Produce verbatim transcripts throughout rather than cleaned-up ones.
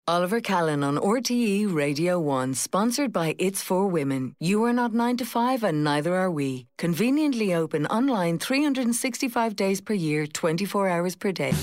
Oliver Callan on R T E Radio one, sponsored by It's For Women. You are not nine to five and neither are we. Conveniently open online three hundred sixty-five days per year, twenty-four hours per day.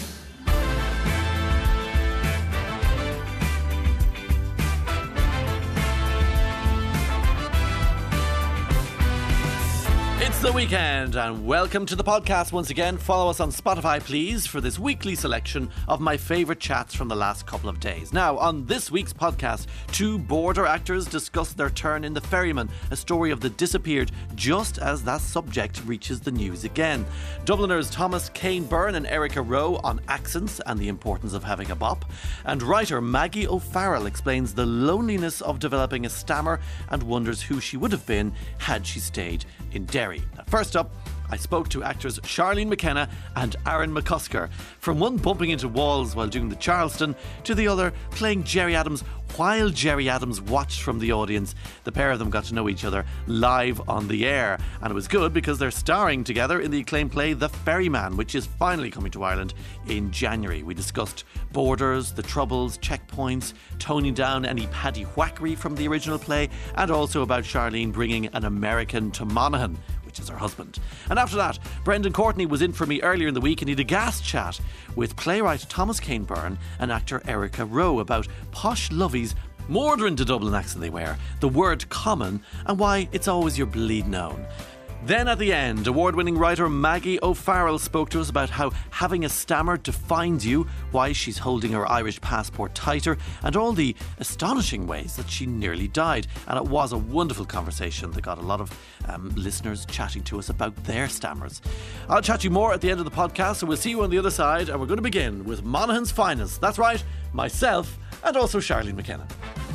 It's the weekend and welcome to the podcast once again. Follow us on Spotify, please, for this weekly selection of my favourite chats from the last couple of days. Now, on this week's podcast, two border actors discuss their turn in The Ferryman, a story of the disappeared just as that subject reaches the news again. Dubliners Thomas Kane Byrne and Erica Rowe on accents and the importance of having a bop. And writer Maggie O'Farrell explains the loneliness of developing a stammer and wonders who she would have been had she stayed in Derry. Now, first up, I spoke to actors Charlene McKenna and Aaron McCusker. From one bumping into walls while doing the Charleston to the other playing Gerry Adams while Gerry Adams watched from the audience. The pair of them got to know each other live on the air, and it was good because they're starring together in the acclaimed play The Ferryman, which is finally coming to Ireland in January. We discussed borders, the troubles, checkpoints, toning down any paddy whackery from the original play, and also about Charlene bringing an American to Monaghan, which is her husband. And after that, Brendan Courtney was in for me earlier in the week and he had a gas chat with playwright Thomas Kane Byrne and actor Erica Rowe about posh lovies mordering to Dublin accent they wear, the word common, and why it's always your bleed known. Then at the end, award-winning writer Maggie O'Farrell spoke to us about how having a stammer defines you, why she's holding her Irish passport tighter, and all the astonishing ways that she nearly died. And it was a wonderful conversation that got a lot of um, listeners chatting to us about their stammers. I'll chat to you more at the end of the podcast, so we'll see you on the other side, and we're going to begin with Monaghan's finest. That's right, myself and also Charlene McKenna.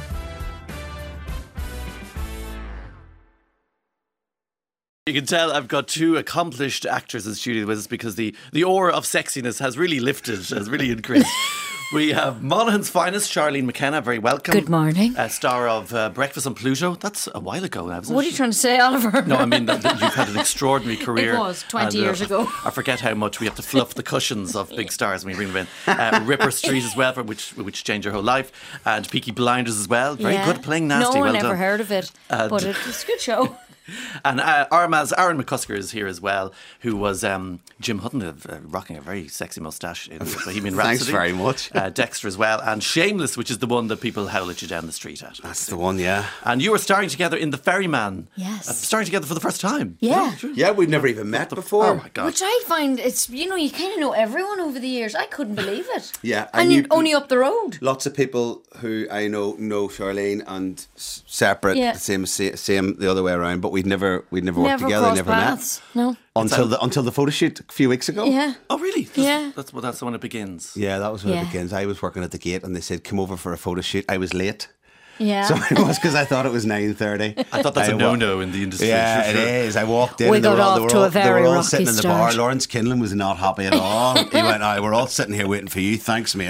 You can tell I've got two accomplished actors in the studio with us because the, the aura of sexiness has really lifted, has really increased. We have Monaghan's finest, Charlene McKenna, very welcome. Good morning. A star of uh, Breakfast on Pluto. That's a while ago now, isn't it? What are you trying to say, Oliver? No, I mean that, that you've had an extraordinary career. It was twenty and, uh, years ago. I forget how much we have to fluff the cushions of big stars when we bring them in. Uh, Ripper Street as well, for which which changed your whole life, and Peaky Blinders as well. Very Yeah. good playing nasty. No one well ever done. heard of it, And- but it was a good show. And uh, Armagh, Aaron McCusker is here as well, who was um, Jim Hutton, uh, rocking a very sexy moustache in Bohemian Rhapsody. Thanks very much. Uh, Dexter as well, and Shameless, which is the one that people howl at you down the street at. That's the one, yeah. And you were starring together in The Ferryman. Yes. Uh, starring together for the first time. Yeah. Yeah, we've never even met before. Oh my God. Which I find, it's, you know, you kind of know everyone over the years. I couldn't believe it. Yeah, And, and you, you- only up the road. Lots of people who I know know Charlene and s- separate, Yeah. the same same the other way around. But we'd never we'd never, Never worked together, crossed never paths. No. met until the until the photo shoot a few weeks ago. Yeah. Oh, really? That's, Yeah. That's, well, that's when it begins. Yeah, that was when Yeah. it begins. I was working at the gate and they said, come over for a photo shoot. I was late. Yeah. So it was because I thought it was nine thirty. I thought that's a a no-no in the industry. Yeah, for it sure. is. I walked in We and they got were all, off they were to all, a very they were all rocky sitting in the start. bar. Lawrence Kinlan was not happy at all. He went, "Aye, we're all sitting here waiting for you. Thanks, mate."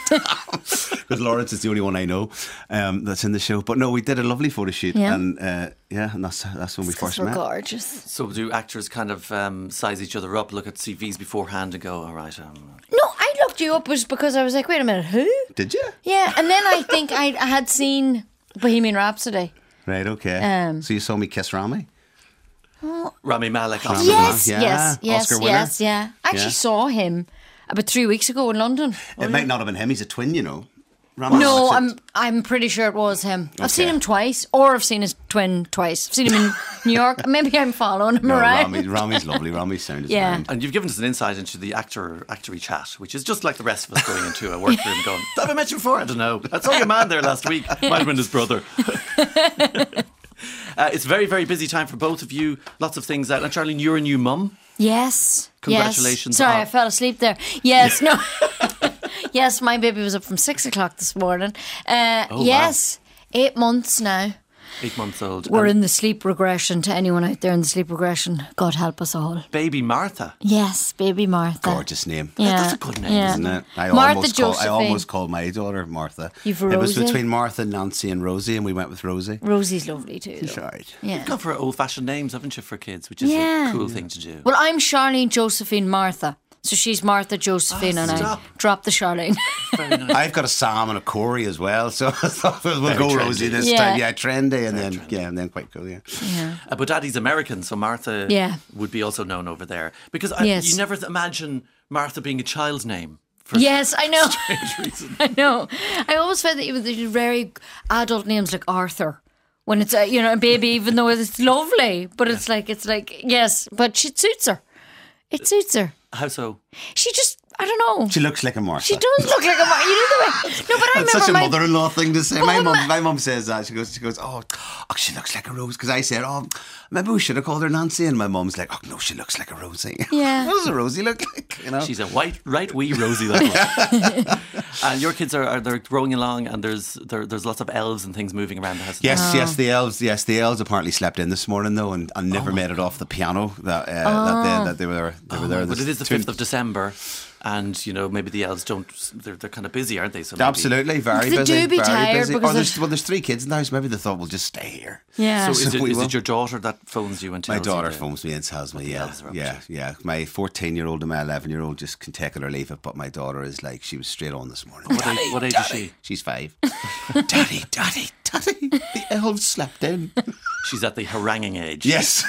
Because Lawrence is the only one I know um, that's in the show. But no, we did a lovely photo shoot. Yeah. And uh, yeah, and that's that's when we first We're met. gorgeous. So do actors kind of um, size each other up, look at C Vs beforehand and go, all right, um, No, I looked you up was because I was like, wait a minute, who? Did you? Yeah, and then I think I, I had seen Bohemian Rhapsody. Right, okay. Um, so you saw me kiss Rami? Rami Malek. Rami Oscar. Yes, Yeah, yes, yes, Oscar winner. yes, yeah. I actually Yeah. saw him about three weeks ago in London. It might not have been him. He's a twin, you know. Rami No, Malek's I'm I'm pretty sure it was him. I've seen Okay. him twice, or I've seen his twin twice. I've seen him in New York. Maybe I'm following him No, around. Rami, Rami's lovely. Rami's sound is Yeah. fine. And you've given us an insight into the actor actory chat, which is just like the rest of us going into a workroom going, have I met you before? I don't know. I saw your man there last week. Might have been his brother. uh, it's a very, very busy time for both of you. Lots of things out. And Charlene, you're a new mum. Yes. Congratulations. Yes. Sorry, on- I fell asleep there. Yes, no. Yes, my baby was up from six o'clock this morning. Uh, Oh, wow. yes, eight months now. Eight months old. We're And in the sleep regression. To anyone out there in the sleep regression, God help us all. baby Martha. Yes, baby Martha. Gorgeous name. Yeah, That's a good name, yeah. Isn't it? I Martha almost call, I Josephine. almost called my daughter Martha. You've It was Rosie? between Martha, Nancy, and Rosie, and we went with Rosie. Rosie's lovely too. though. Right. Yeah. Gone for old-fashioned names, haven't you, for kids, which is Yeah. a cool thing to do. Well, I'm Charlene Josephine Martha. So she's Martha, Josephine, Oh, and I stop. drop the Charlene. Very nice. I've got a Sam and a Corey as well, so I thought we'll Very go trendy. Rosie this Yeah. time. Yeah, trendy, and then yeah, and then quite cool. Yeah. Yeah. Uh, but Daddy's American, so Martha Yeah. would be also known over there. Because I, Yes. you never th- imagine Martha being a child's name. For Yes, I know. strange reason. I know. I always found that even the very adult names like Arthur, when it's a, you know, a baby, even though it's lovely, but it's like it's like yes, but she suits her. It suits her. How so? She just I don't know. She looks like a Martha. She does look like a Mar- you know the way. No, but I That's remember such a my mother-in-law thing to say. But My when mum, my- my mum says that. She goes, she goes, oh, oh she looks like a rose. Because I said, oh, maybe we should have called her Nancy. And my mum's like, oh no, she looks like a Rosie. Yeah. What does a Rosie look like? You know. She's a white, right wee Rosie. That And your kids are, are they're growing along, and there's there, there's lots of elves and things moving around the house. Yes, yes, the elves. Yes, the elves apparently slept in this morning though, and, and never made it off the piano. That uh, that, they, that they were they were Oh, there. but this it is the two- fifth of December, and you know maybe the elves don't. They're, they're kind of busy, aren't they? So maybe- Absolutely, very They busy. do be very tired busy. because Oh, there's, of- well, there's three kids in the house. Maybe they thought we'll just stay here. yeah. So is, it, we is will. it your daughter that phones you and tells My daughter you to- phones me and tells me, yeah, elves are up yeah, to. yeah. My fourteen-year-old and my eleven-year-old just can take it or leave it, but my daughter is like, she was straight on this morning. What age, what age is she? She's five. Daddy, daddy, daddy, the elves slept in. She's at the haranguing age. Yes.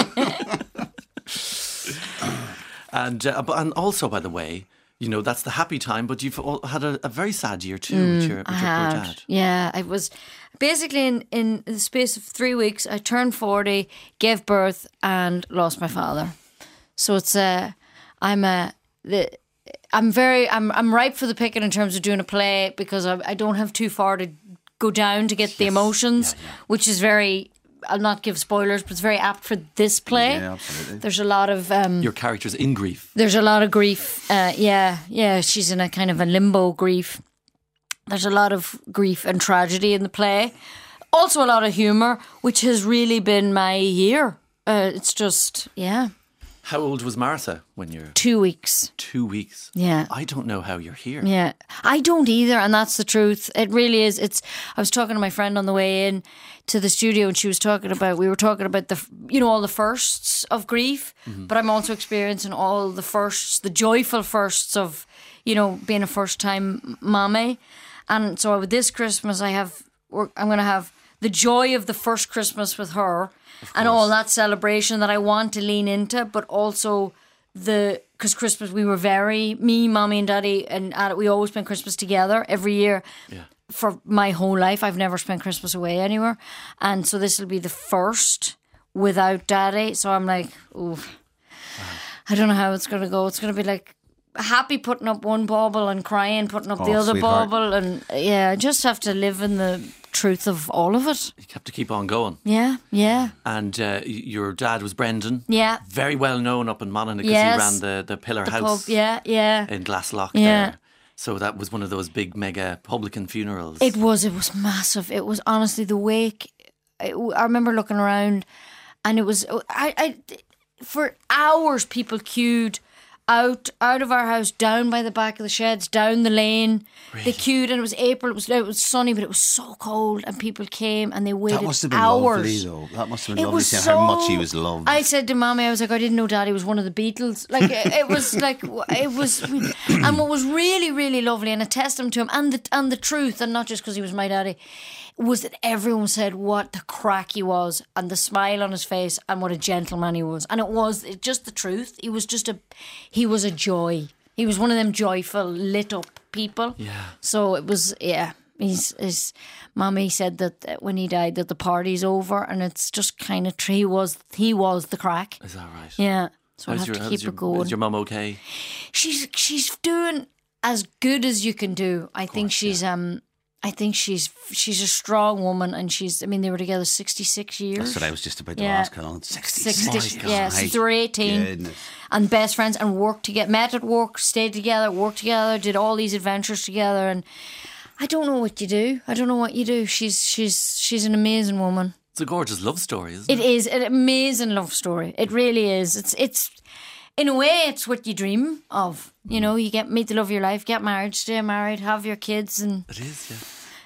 And uh, but- and also, by the way, you know that's the happy time. But you've all had a, a very sad year too with your, with I your poor had. dad. Yeah, I was basically in, in the space of three weeks. I turned forty, gave birth, and lost my father. So it's a, I'm a, the, I'm very, I'm, I'm ripe for the picking in terms of doing a play because I, I don't have too far to go down to get the emotions, which is very. I'll not give spoilers, but it's very apt for this play. Yeah, absolutely. There's a lot of. Um, Your character's in grief. There's a lot of grief. Uh, yeah, yeah. She's in a kind of a limbo grief. There's a lot of grief and tragedy in the play. Also, a lot of humour, which has really been my year. Uh, it's just, yeah, How old was Martha when you're two weeks. two weeks? Yeah. I don't know how you're here. Yeah, I don't either, and that's the truth. It really is. It's. I was talking to my friend on the way in to the studio, and she was talking about. We were talking about the, you know, all the firsts of grief, but I'm also experiencing all the firsts, the joyful firsts of, you know, being a first time mommy, and so with this Christmas, I have. we're- I'm going to have the joy of the first Christmas with her, and all that celebration that I want to lean into, but also. The because Christmas we were very me, mommy, and daddy, and uh, we always spent Christmas together every year. Yeah. For my whole life, I've never spent Christmas away anywhere, and so this will be the first without daddy. So I'm like, ooh, I don't know how it's gonna go. It's gonna be like happy putting up one bauble and crying putting up the Oh, other sweetheart. bauble, and yeah, I just have to live in the truth of all of it. You have to keep on going. Yeah, yeah, And uh, y- your dad was Brendan. yeah. Very well known up in Monaghan because Yes. he ran the, the Pillar The House pub, yeah, yeah. in Glasslock Yeah. there. So that was one of those big mega publican funerals. It was. It was massive. It was honestly the wake. I, I remember looking around, and it was. I, I for hours people queued out out of our house, down by the back of the sheds, down the lane. They queued, and it was April. It was it was sunny, but it was so cold, and people came and they waited That must have been hours. lovely, though. That must have been It lovely was to so, how much he was loved. I said to Mommy, I was like, I didn't know Daddy was one of the Beatles. Like it, it was like it was, and what was really, really lovely and a testament to him and the and the truth, and not just because he was my daddy, was that everyone said what the crack he was and the smile on his face and what a gentleman he was, and it was it just the truth. He was just a, he was a joy. He was one of them joyful, lit up people. Yeah. So it was, yeah. He's, his mommy said that when he died, that the party's over, and it's just kind of he was he was the crack. Is that right? Yeah. So I How's have your, to how's keep your, it going. Is your mum okay? She's she's doing as good as you can do. I think she's um. I think she's she's a strong woman, and she's. I mean, they were together sixty six years. That's what I was just about to Yeah. ask. How long? sixty. sixty, My yeah, God. since they were eighteen, Goodness. and best friends, and worked together, met at work, stayed together, worked together, did all these adventures together, and I don't know what you do. I don't know what you do. She's she's she's an amazing woman. It's a gorgeous love story, isn't It it? is an amazing love story. It really is. It's it's in a way it's what you dream of. You know, you get meet the love of your life, get married, stay married, have your kids, and It is, yeah.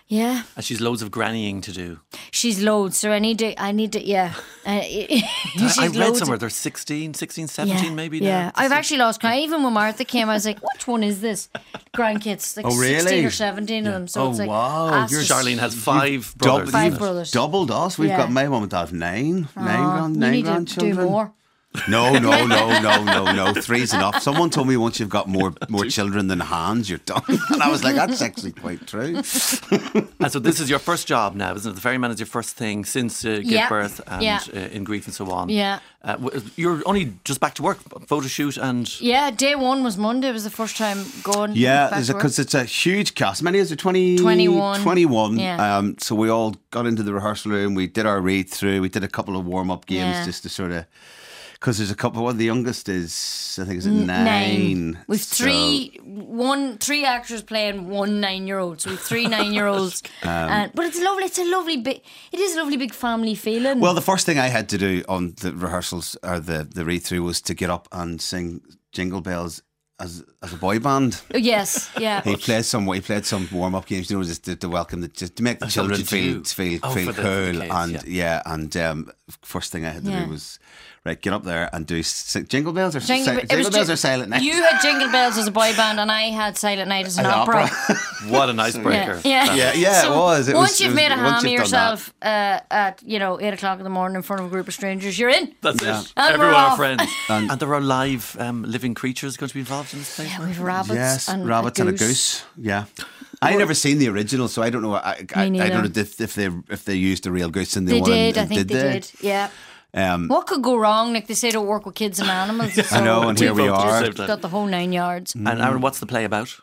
Yeah. And she's loads of grannying to do. She's loads, so I need to, I need to, yeah. Uh, she's I read loads somewhere of- they're sixteen, sixteen, seventeen yeah, maybe now. Yeah, I've actually lost count. Even when Martha came, I was like, which one is this? Grandkids, like Oh, really? sixteen or seventeen of them. So Oh, it's like, wow. that's You're- just- Charlene has five Double- brothers. Five isn't it? brothers. Doubled us. We've Yeah. got my mum and dad have nine, nine, Aw, grand, you nine need to grandchildren. do more. No, no, no, no, no, no. Three's enough. Someone told me once you've got more more children than hands, you're done. And I was like, that's actually quite true. And so this is your first job now, isn't it? The Ferryman is your first thing since uh, give Yeah. birth and Yeah. uh, in grief and so on. Yeah. Uh, w- you're only just back to work, photo shoot and... Yeah, day one was Monday. It was the first time going. Yeah, back to work. because it's a huge cast. How many is it? twenty, twenty-one. twenty-one. Yeah. Um, so we all got into the rehearsal room. We did our read through. We did a couple of warm up games Yeah. just to sort of. Because there's a couple. Well, the youngest is, I think, is it nine? We've So- three, one, three actors playing one nine-year-old. So we've three nine-year-olds. and, but it's lovely. It's a lovely big. It is a lovely big family feeling. Well, the first thing I had to do on the rehearsals or the the read through was to get up and sing Jingle Bells as as a boy band. Oh, yes, yeah. He played some. He played some warm up games. You know, just to, to welcome the, just to make the That's what children you feel do. feel Oh, feel for the- for the cool. kids, and yeah. yeah, and um, first thing I had to Yeah. do was right get up there and do sing, Jingle Bells or Jingle, si- Be- it Jingle was Bells ju- or Silent Night. You had Jingle Bells as a boy band, and I had Silent Night as an An opera. opera. What an icebreaker. Yeah, Yeah, yeah, it was. It once was- you've it was- made a once ham of you've done yourself uh, at you know eight o'clock in the morning in front of a group of strangers, you're in. That's Yeah. it. And Everyone we're are off. friends. And- And, there are live um, living creatures going to be involved in this place. Yeah, we've rabbits Yes, and rabbits a and a goose. goose. Yeah. I never seen the original, so I don't know. I, I, I neither. don't know if, if they if they used a real goose in the They one. did. and- I think did they, did. Yeah. Um, What could go wrong? Like they say, don't work with kids and animals. So I know, and here we we've are. just got the whole nine yards. And Aaron, what's the play about?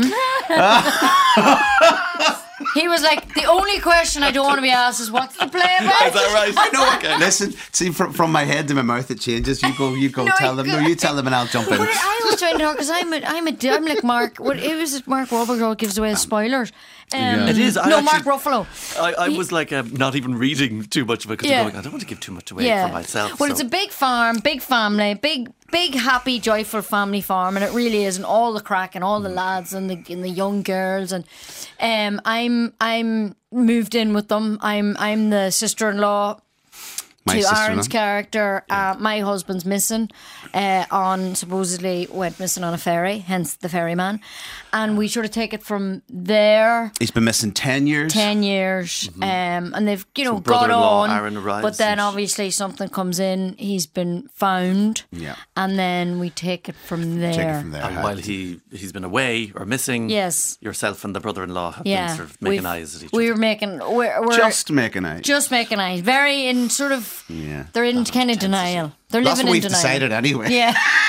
He was like, the only question I don't want to be asked is, what's the play about? Is that right? I know. Okay. Listen, see, from, from my head to my mouth, it changes. You go, you go, No, tell you them. go- No, you tell them, and I'll jump in. But I was trying to talk because I'm a, I'm a, I'm like Mark. What it was? Mark Wahlberg who gives away spoilers. Um, Yeah. It is. I no, actually- Mark Ruffalo. I, I He- was like um, not even reading too much of it because Yeah. I'm going, I don't want to give too much away Yeah. for myself. Well, so. it's a big farm, big family, big, big, happy, joyful family farm, and it really is, and all the crack and all the lads and the and the young girls, and um, I'm I'm moved in with them. I'm I'm the sister-in-law. My To sister-in-law. Aaron's character, uh, my husband's missing uh, on supposedly went missing on a ferry, hence the ferryman, and we sort of take it from there. He's been missing ten years. Ten years, um, and they've you know So got brother-in-law on, Aaron arrives but then and- obviously something comes in. He's been found, Yeah. and then we take it from there. Take it from there. And while he, he's been away or missing, Yes. yourself and the brother-in-law have Yeah, been sort of making We've- eyes at each other. We're making we're, we're Just making out. just making eyes. Very in sort of. Yeah. They're in kind of denial. They're That's living what we've in denial. decided anyway. Yeah.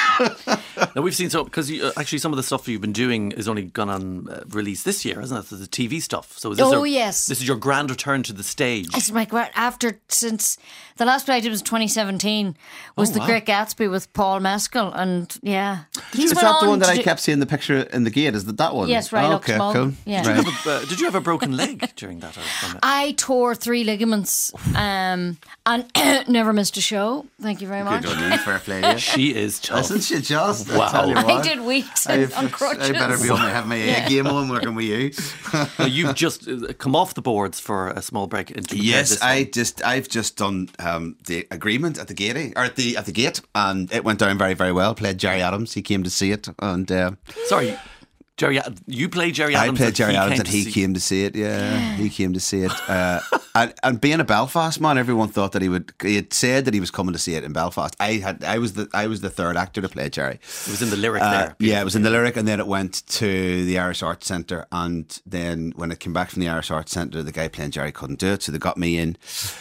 Now we've seen so because uh, actually some of the stuff you've been doing is only gone on uh, release this year, isn't it? The T V stuff. So is this Oh, a- yes. this is your grand return to the stage. It's my gra- after since the last play I did was twenty seventeen was Oh, The wow. Great Gatsby with Paul Mescal, and yeah, he's Is went that the on one that to I do- kept seeing the picture in the gate? Is that that one? Yes, right Oh, up okay, small. cool. Yeah. Right. Uh, did you have a broken leg during that? Or from it? I tore three ligaments, um, and never missed a show. Thank you very much. Good on you, fair play. Yeah. She is tough. Isn't she just? Wow. I tell you I what. did weeks I, on crutches. I better be on my have my A game on working with you. Now, you've just uh, come off the boards for a small break. Into prepare Yes, this I one. just I've just done um, the agreement at the gate or at the at the gate, and it went down very very well. Played Jerry Adams. He came to see it, and uh, Sorry, Jerry. Ad- You played Jerry I Adams. played and Jerry he Adams, came and to he see- came to see it. Yeah, he came to see it. Uh, and, and being a Belfast man, everyone thought that he would. He had said that he was coming to see it in Belfast. I had. I was the. I was the third actor to play Jerry. It was in the lyric Uh, there. yeah, it was in the lyric, and then it went to the Irish Arts Centre, and then when it came back from the Irish Arts Centre, the guy playing Jerry couldn't do it, so they got me in,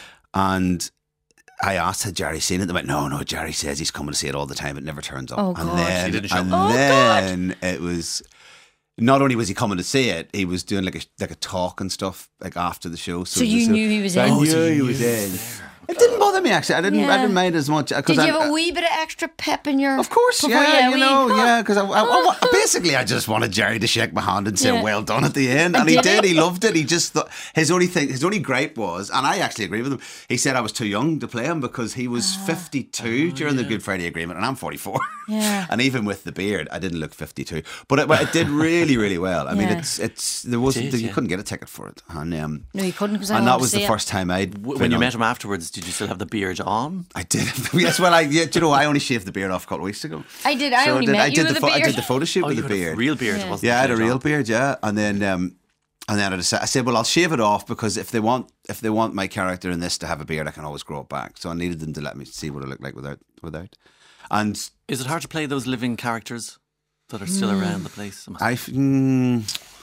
and I asked, had Jerry seen it? They went, no, no, Jerry says he's coming to see it all the time, it never turns up. Oh, and God. then, He didn't show and up. Oh, then it was, not only was he coming to see it, he was doing like a like a talk and stuff like after the show. So, So it you was- knew he was so I in? knew Oh, so he you was knew in. there. It didn't bother me actually. I didn't. Yeah. I didn't mind as much. Did you I, have a wee bit of extra pep in your? Of course, before yeah, you we- know, yeah, because I, I, I- basically I just wanted Jerry to shake my hand and say Yeah. well done at the end, and he Did did. he? He loved it. He just thought his only thing, his only gripe was, and I actually agree with him. He said I was too young to play him because he was fifty-two during the Good Friday Agreement, and I'm forty-four. Yeah. And even with the beard, I didn't look fifty-two, but it, but it did really, really well. I mean, Yeah. it's it's there wasn't did, you yeah. couldn't get a ticket for it, and um, No, you couldn't because I and wanted that to was see the it. first time I'd W- been When you on- met him afterwards, did you still have the beard on? I did. Yes, well, I yeah, do you know I only shaved the beard off a couple of weeks ago. I did. I So only did, met I you did with the a pho- I beard. did the photo shoot Oh, with you the had a beard. real beard. Yeah. It wasn't Yeah, I had a shaved real on. beard, yeah. And then um, and then I decided, I said, well, I'll shave it off because if they want if they want my character in this to have a beard, I can always grow it back. So I needed them to let me see what it looked like without without. And Is it hard to play those living characters that are still around the place? I mm,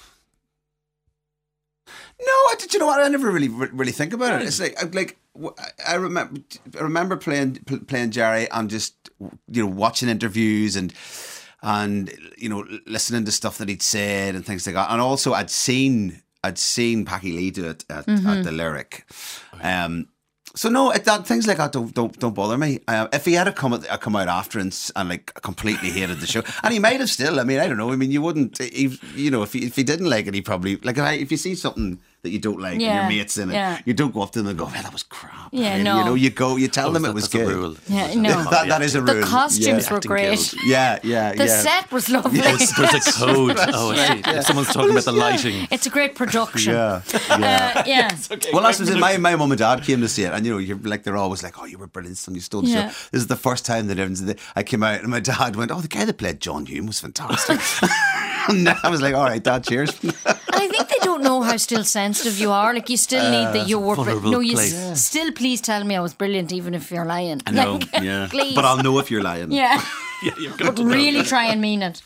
no, I did. You know what? I never really really think about it. It's like I- like w- I remember I remember playing pl- playing Jerry and just you know watching interviews and and you know listening to stuff that he'd said and things like that. And also I'd seen I'd seen Packie Lee do it at, at the Lyric. Um, so no, it, that, things like that don't don't, don't bother me. Uh, if he had a come, a come out after and, s- and like completely hated the show, and he might have still. I mean, I don't know. I mean, you wouldn't. He, you know, if he, if he didn't like it, he probably like if, I, if you see something that you don't like and Yeah, your mates in it, yeah. you don't go up to them and go, "Man, that was crap." Yeah, And, no. You know, you go, you tell Oh, them that- it was that's a good. rule. Yeah, no. That, that is a The rule. costumes yeah. were Acting great. guild. Yeah, yeah, The yeah. set was lovely. There's, there's a code. Oh, I see. If someone's talking about the lighting. It's a great production. Yeah, yeah. Uh, yeah. Well, that's what my my mum and dad came to see it, and you know, you're like they're always like, "Oh, you were brilliant, son. You stole the Yeah. show." This is the first time that everyone's- I came out, and my dad went, "Oh, the guy that played John Hume was fantastic." And I was like, "All right, Dad, cheers." And I think they don't know how still sensitive you are. Like you still need that you were. br- vulnerable No, you place. s- still please tell me I was brilliant, even if you're lying. I know, Like, yeah, please. but I'll know if you're lying. Yeah, Yeah, you're going but to know. really try and mean it.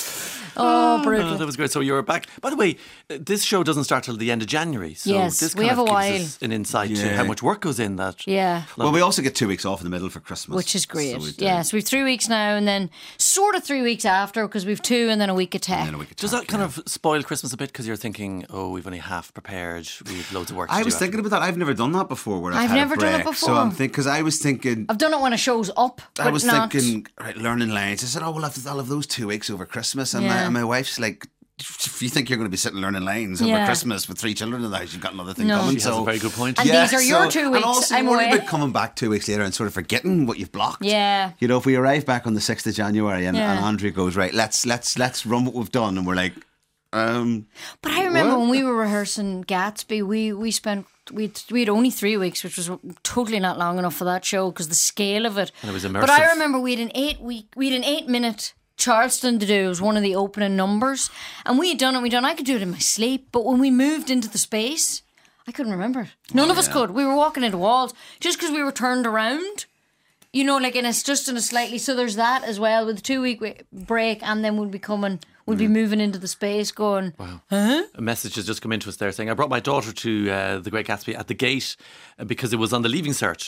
Oh, Oh, brutal. that was great. So you're back. By the way, uh, this show doesn't start till the end of January. So Yes, this we kind have of a gives while. us an insight to Yeah. how much work goes in that. Yeah. Well, we also get two weeks off in the middle for Christmas, Which is So great. we do. Yeah, so we've three weeks now and then sort of three weeks after because we've two and then a week of tech. And then a week of Does time, that kind yeah. of spoil Christmas a bit because you're thinking, oh, we've only half prepared, we've loads of work to I do was after. thinking about that. I've never done that before. Where I've, I've had a never done it break. So before. I'm thinking because I was thinking. I've done it when a show's up, but I was not. thinking, right, learning lines. I said, oh, well, I'll have, I'll have those two weeks over Christmas. And, my, Yeah. and my wife's like, if you think you're going to be sitting learning lines over Yeah. Christmas with three children in the house, you've got another thing No. coming. She has so a very good point. And these are your two And weeks. also, I'm you worry away. about coming back two weeks later and sort of forgetting what you've blocked. Yeah. You know, if we arrive back on the sixth of January and, Yeah. and Andrew goes, right, let's let's let's run what we've done, and we're like, um, But I remember What? when we were rehearsing Gatsby, we we spent we we had only three weeks, which was totally not long enough for that show because the scale of it. And it was But I immersive. remember we had an eight week, we had an eight minute Charleston to do. It was one of the opening numbers, and we had done it. We done. I could do it in my sleep, but when we moved into the space, I couldn't remember it. None of us could. We were walking into walls just because we were turned around. You know, like in a just in a slightly. So there's that as well with the two week break, and then we'll be coming. We'll be moving into the space, going. A message has just come into us there saying, I brought my daughter to uh, The Great Gatsby at the gate uh, because it was on the Leaving Search.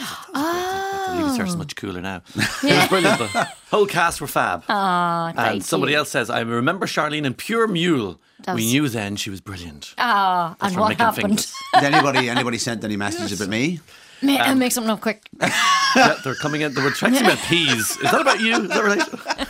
Oh, the Leaving Search is much cooler now. It was brilliant. The whole cast were fab. Ah, thank and somebody you. else says, I remember Charlene in Pure Mule. That We was- knew then she was brilliant. Ah, and from what Mick and happened? Fingers. did anybody anybody sent any messages about me? Make, uh, make something up quick. Yeah, they're coming in. They were texting about peas. Is that about you? Is that right?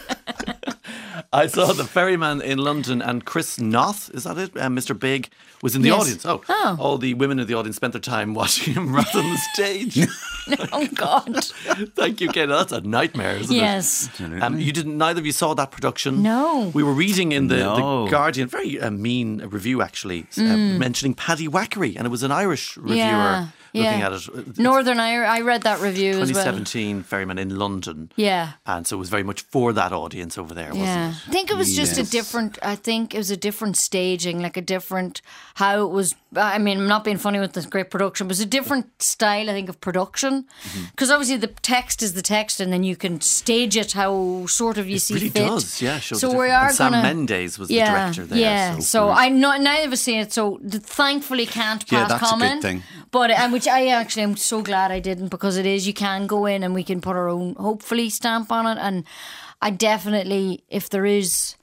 I saw the Ferryman in London and Chris Noth, is that it? Uh, Mister Big was in the Yes. audience. Oh. Oh. All the women in the audience spent their time watching him rather than the stage. Oh God. Thank you, Kate. That's a nightmare, isn't Yes. it? Um, you didn't. Neither of you saw that production. No. We were reading in the, No. the Guardian, very uh, mean review actually, uh, mentioning Paddy Wackery, and it was an Irish reviewer Mm. Yeah, looking yeah. at it. Northern Irish. I read that review as twenty well. seventeen Ferryman in London. Yeah. And so it was very much for that audience over there, wasn't Yeah, it? I think it was just a Yes. different. I think it was a different staging, like a different how it was. I mean, I'm not being funny with this great production, but it's a different style, I think, of production. Because obviously the text is the text, and then you can stage it how sort of you see really fit. does, yeah. shows So the we difference. are And Sam gonna. Mendes was yeah, the director there. yeah. so. So, I not neither of us seen it. So th- thankfully can't Yeah, pass that's a good comment. thing. But and which I actually am so glad I didn't because it is you can go in and we can put our own hopefully stamp on it, and I definitely if there is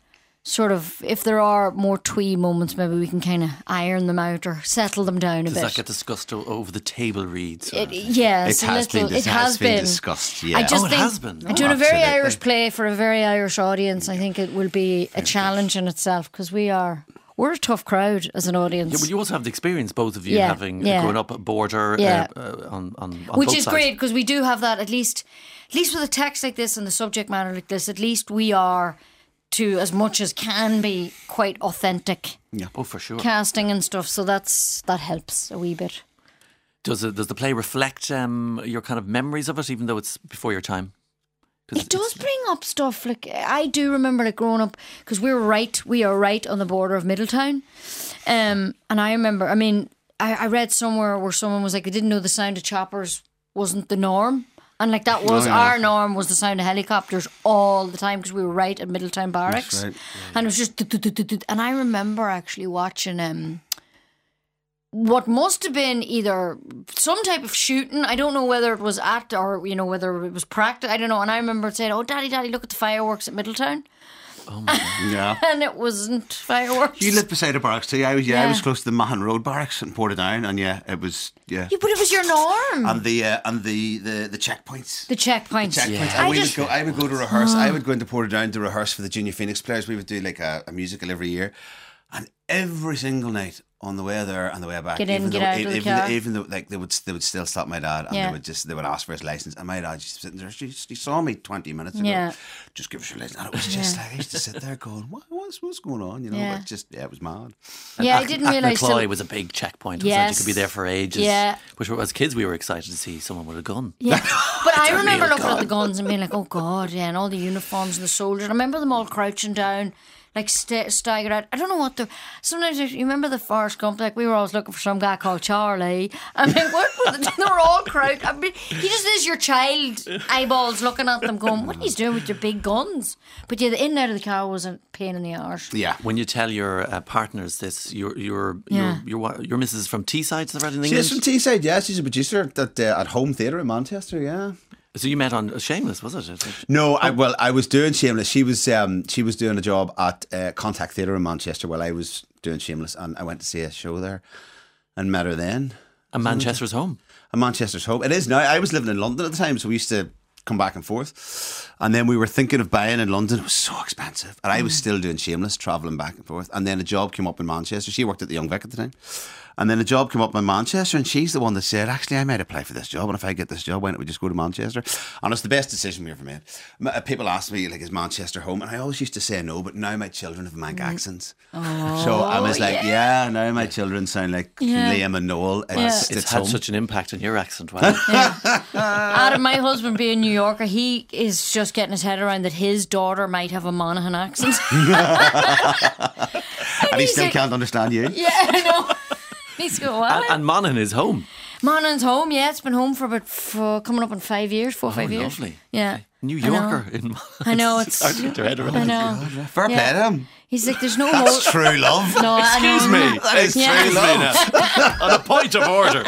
sort of, if there are more twee moments, maybe we can kind of iron them out or settle them down a Does bit. that get discussed o- over the table reads? It, yeah, It it's a has little, been. it It has has been been discussed. Yeah. I just Oh, it think has been. doing Oh, a very absolutely. Irish play for a very Irish audience, I think it will be a challenge in itself because we are we're a tough crowd as an audience. Yeah, but you also have the experience, both of you, Yeah, having yeah. grown up at Border Yeah. uh, uh, on, on, on Which both is sides. great because we do have that at least at least with a text like this and the subject matter like this, at least we are to as much as can be quite authentic Oh, for sure. casting and stuff, so that's that helps a wee bit. Does it, does the play reflect um, your kind of memories of it, even though it's before your time? 'Cause It does it's- bring up stuff like I do remember like growing up because we were right we are right on the border of Middletown, um, and I remember I mean I, I read somewhere where someone was like they didn't know the sound of choppers wasn't the norm, and like that was Oh, yeah. our norm was the sound of helicopters all the time because we were right at Middletown Barracks, That's right. and it was just dut, dut, dut, dut, dut. And I remember actually watching um. what must have been either some type of shooting. I don't know whether it was at or, you know, whether it was practice. I don't know. And I remember saying, oh, Daddy, Daddy, look at the fireworks at Middletown. Yeah. And it wasn't fireworks. You lived beside the barracks too. I was yeah, I Yeah. was close to the Mahon Road barracks in Portadown, and yeah, it was yeah. Yeah, but it was your norm. And the uh, and the, the the checkpoints. the checkpoints. Checkpoints. I And we just, would go. I would go to rehearse. I would go into Portadown to rehearse for the Junior Phoenix players. We would do like a, a musical every year, and every single night on the way there and the way back, Get in, even get though, out of even, the even, car. even though like they would they would still stop my dad and Yeah. they would just they would ask for his license, and my dad just sitting there. She, she saw me twenty minutes ago. Yeah. Just give us your license, and it was just like I used to sit there going, what, what's what's going on? You know, Yeah. it just yeah, it was mad. yeah, I didn't realise. Achnacoy till- was a big checkpoint. Wasn't it? Yes. You could be there for ages. Yeah. Which, as kids, we were excited to see someone with a gun. Yeah, but I a remember real looking at the guns and being like, "Oh God, yeah!" And all the uniforms and the soldiers. I remember them all crouching down, like st- staggered out. I don't know what the. Sometimes you remember the Forrest Gump. Like we were always looking for some guy called Charlie. I mean, what? were the- They were all crouched. I mean, he just is your child eyeballs looking at them, going, "What are you doing with your big guns?" But yeah, the in and out of the car was a pain in the arse. Yeah. When you tell your uh, partners this, your your Yeah. your your your missus is from Teesside, is that right in She England? is from Teesside, yeah. She's a producer at uh, at Home Theatre in Manchester, yeah. So you met on Shameless, was it? No, I, well, I was doing Shameless. She was um, she was doing a job at uh, Contact Theatre in Manchester while I was doing Shameless, and I went to see a show there and met her then. And Manchester's home. And Manchester's home. It is now. I was living in London at the time, so we used to come back and forth. And then we were thinking of buying in London. It was so expensive. And I was still doing Shameless, travelling back and forth. And then a job came up in Manchester. She worked at the Young Vic at the time. And then a job came up in Manchester, and she's the one that said, actually, I might apply for this job, and if I get this job, why don't we just go to Manchester? And it's the best decision we ever made. M- People ask me, like, is Manchester home? And I always used to say no, but now my children have Manc accents. so I was like, yeah, now my children sound like Yeah. Liam and Noel. It's, Yeah. It's, it's had home. such an impact on your accent. Wow. Adam, my husband being New Yorker, he is just getting his head around that his daughter might have a Monaghan accent. and he he's still like- can't understand you. Yeah, I know. He's going, what? and, and Monaghan is home. Monaghan's home, yeah. It's been home for about for coming up in five years, four or five oh, years. lovely. Yeah. New I know. Yorker in Monaghan. I know, it's- hard to get your head around. I know. Fair Yeah. play to him. He's like, there's no That's more. true love. No, I know. Excuse me. That is Yeah. true love. On a point of order.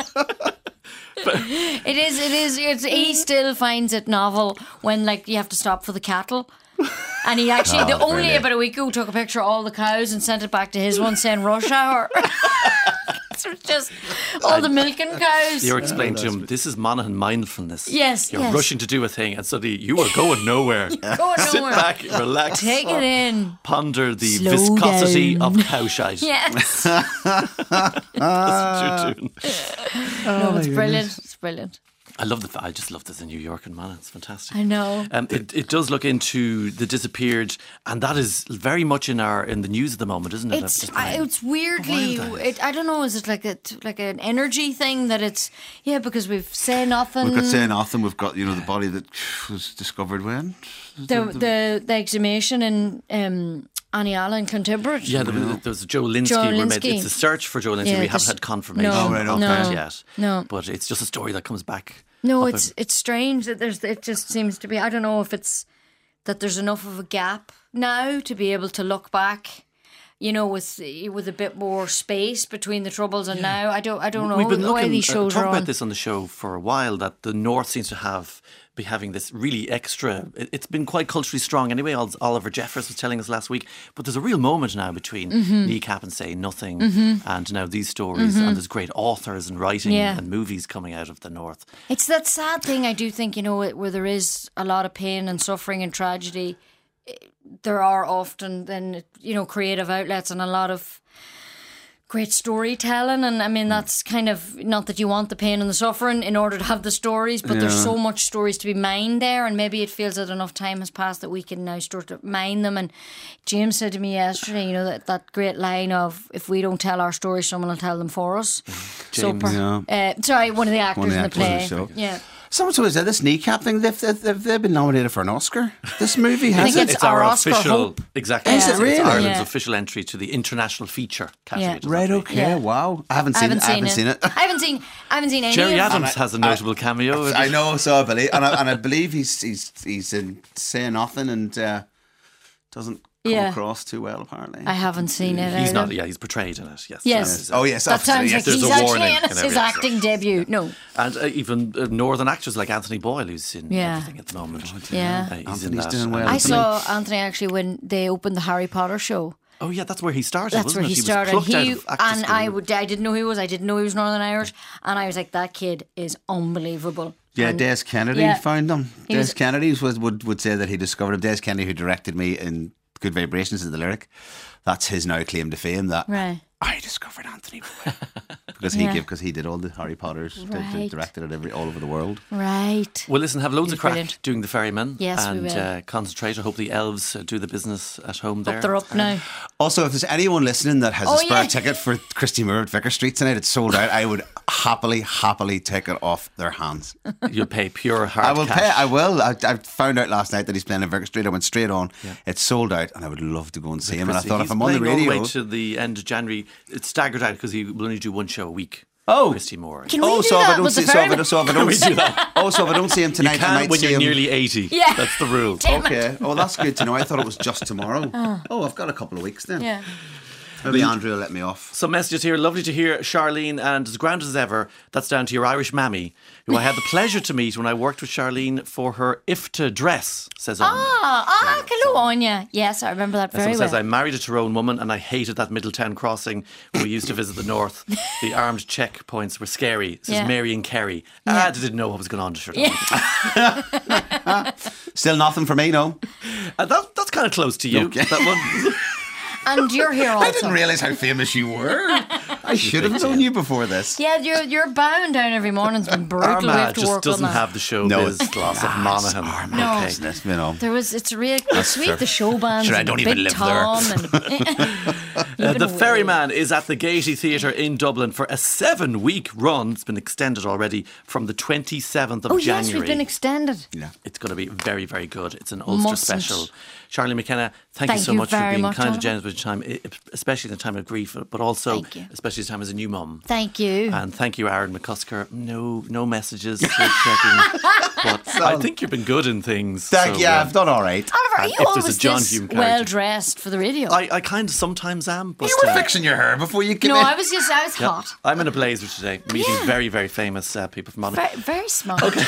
It is, it is. It's, he still finds it novel when, like, you have to stop for the cattle. And he actually, Oh, the only brilliant. about a week ago, took a picture of all the cows and sent it back to his one saying rush hour. So it's just all the milking cows. You're explaining to him, this is Monaghan mindfulness. Yes, You're yes. rushing to do a thing, and suddenly you are going nowhere. Going Sit nowhere. back, relax, Take it in. ponder the Slow viscosity down. of cow shite. Yes. That's what you're doing. No, it's brilliant. It's brilliant. I love the. I just love this in New York and Monaghan. It's fantastic. I know. Um, it it does look into the disappeared, and that is very much in our in the news at the moment, isn't it? It's Just I, kind of- it's weirdly. wild that is. It, I don't know. Is it like a like an energy thing that it's yeah because we've say nothing. We've got Say Nothing. We've got, you know, the body that was discovered when? the the the exhumation in um, Aniala and Contemporary. Yeah, there was, there was Joe Linsky. Joe We're made, Linsky. it's a search for Joe Linsky. Yeah, we there's- haven't had confirmation no, Oh, right, of okay. that no, yet. no. But it's just a story that comes back. No, up it's in- it's strange that there's. It just seems to be. I don't know if it's that there's enough of a gap now to be able to look back. you know, with with a bit more space between the Troubles and yeah. now. I don't I don't know We've been the way looking, these shows uh, are talk on. about this on the show for a while, that the North seems to have be having this really extra. It, it's been quite culturally strong anyway. Oliver Jeffers was telling us last week, but there's a real moment now between mm-hmm. Kneecap and Say Nothing mm-hmm. and now these stories, mm-hmm. and there's great authors and writing yeah. and movies coming out of the North. It's that sad thing, I do think, you know, where there is a lot of pain and suffering and tragedy. There are often then, you know, creative outlets and a lot of great storytelling. And I mean, that's kind of, not that you want the pain and the suffering in order to have the stories, but yeah. there's so much stories to be mined there, and maybe it feels that enough time has passed that we can now start to mine them. And James said to me yesterday, you know, that, that great line of, if we don't tell our stories, someone will tell them for us. James, so, yeah. uh, sorry, one of the actors one of the in the actors play. in the show. Yeah. Someone told us that this Kneecap thing, they've, they've, they've been nominated for an Oscar. This movie has I think it? it's, it's our, our Oscar official, hope. Exactly. Is yeah. it really? It's Ireland's yeah. official entry to the international feature category. Yeah. Right, okay, yeah. wow. I haven't seen I haven't it. Seen I haven't it. seen it. I haven't seen. I haven't seen any. Jerry of Adams I, has a notable I, cameo. I know, so I believe, and I, and I believe he's he's he's in Say Nothing and uh, doesn't come Yeah. across too well, apparently. I haven't seen it. He's either. not. Yeah, he's portrayed in it. Yes. Yes. Oh yes, That obviously, sounds yes. like he's there's a actually warning in and his everything. acting debut. No. And uh, even uh, northern actors like Anthony Boyle, who's in Yeah. everything at the moment. Yeah. Uh, he's Anthony's in that. doing well. And- I Anthony. saw Anthony actually when they opened the Harry Potter show. Oh yeah, that's where he started. That's wasn't where it? he was started. plucked out He of acting and school. I would. I didn't know who he was. I didn't know he was Northern Irish, and I was like, that kid is unbelievable. Yeah, And- Des Kennedy yeah. found him. He Des was- Kennedy was, would would say that he discovered him. Des Kennedy, who directed me in Good Vibrations, is the lyric. That's his now claim to fame. That Right. I discovered Anthony Boyle because he Yeah. gave because he did all the Harry Potters, did- did- Right. directed it every all over the world. Right. Well, listen, have loads He's of crack brilliant. doing the Ferryman. Yes, we and will. Uh, concentrate. I hope the elves uh, do the business at home there. Up they're up now. Also, if there's anyone listening that has Oh, a spare yeah. ticket for Christy Moore at Vicar Street tonight, it's sold out. I would happily, happily take it off their hands. You'll pay pure hard I will cash. pay. I will. I, I found out last night that he's playing at Vicar Street. I went straight on. Yeah. It's sold out, and I would love to go and see him. And I Christy, thought he's if I'm on the playing all radio, the way to the end of January, it's staggered out because he will only do one show a week. Oh. Christy Moore. Can we oh, do so if I that don't with see, the so if I Ferryman? don't, so if I don't, we do that? oh, so if I don't see him You tonight, I can might when see you're him. nearly eighty. Yeah. That's the rule. Damn it. Okay. Oh, that's good to know. I thought it was just tomorrow. Oh, I've got a couple of weeks then. Yeah. Maybe Andrew will let me off. Some messages here. Lovely to hear Charlene, and as grounded as ever, that's down to your Irish mammy, who I had the pleasure to meet when I worked with Charlene for her I F T A dress, says Anya. Ah, ah, hello, Anya. Yes, I remember that very Someone well. says, I married a Tyrone woman and I hated that Middletown crossing when we used to visit the north. The armed checkpoints were scary, says Yeah. Mary and Kerry. Yeah. Ah, I didn't know what was going on to Sherlock. Yeah. Still nothing for me, no. Uh, that, that's kind of close to you, Okay. that one. And you're here also. I didn't realise how famous you were. I should have known you before this. Yeah, you're you're bound down every morning. It's been brutal. we have Armagh to just work doesn't on that. have the showbiz No, it's- gloss of Monaghan. No. Okay. Business, you know. There was. It's real. It's sweet. fair. The show bands. Sure, I and don't Big even live there. Tom and Uh, the Ferryman is at the Gaiety Theatre in Dublin for a seven-week run. It's been extended already from the twenty-seventh of Oh January. yes, we've been extended. Yeah. It's going to be very, very good. It's an Ulster Mustn't. special. Charlie McKenna, thank, Thank you so you much for very being much, kind and Jonathan. generous with your time, i- especially in the time of grief, but also Thank you. especially the time as a new mum. Thank you. And thank you, Aaron McCusker. No, no messages. Just checking. But I think you've been good in things. Thank so, you. um, I've done all right. Oliver, are and you if there's a always John this Hume character- well dressed for the radio? I, I kind of sometimes am. But, You were uh, fixing your hair before you came no, in. I was just I was yeah, hot. I'm in a blazer today, meeting Yeah. very, very famous uh, people from Monaghan. Very, very smart. Okay.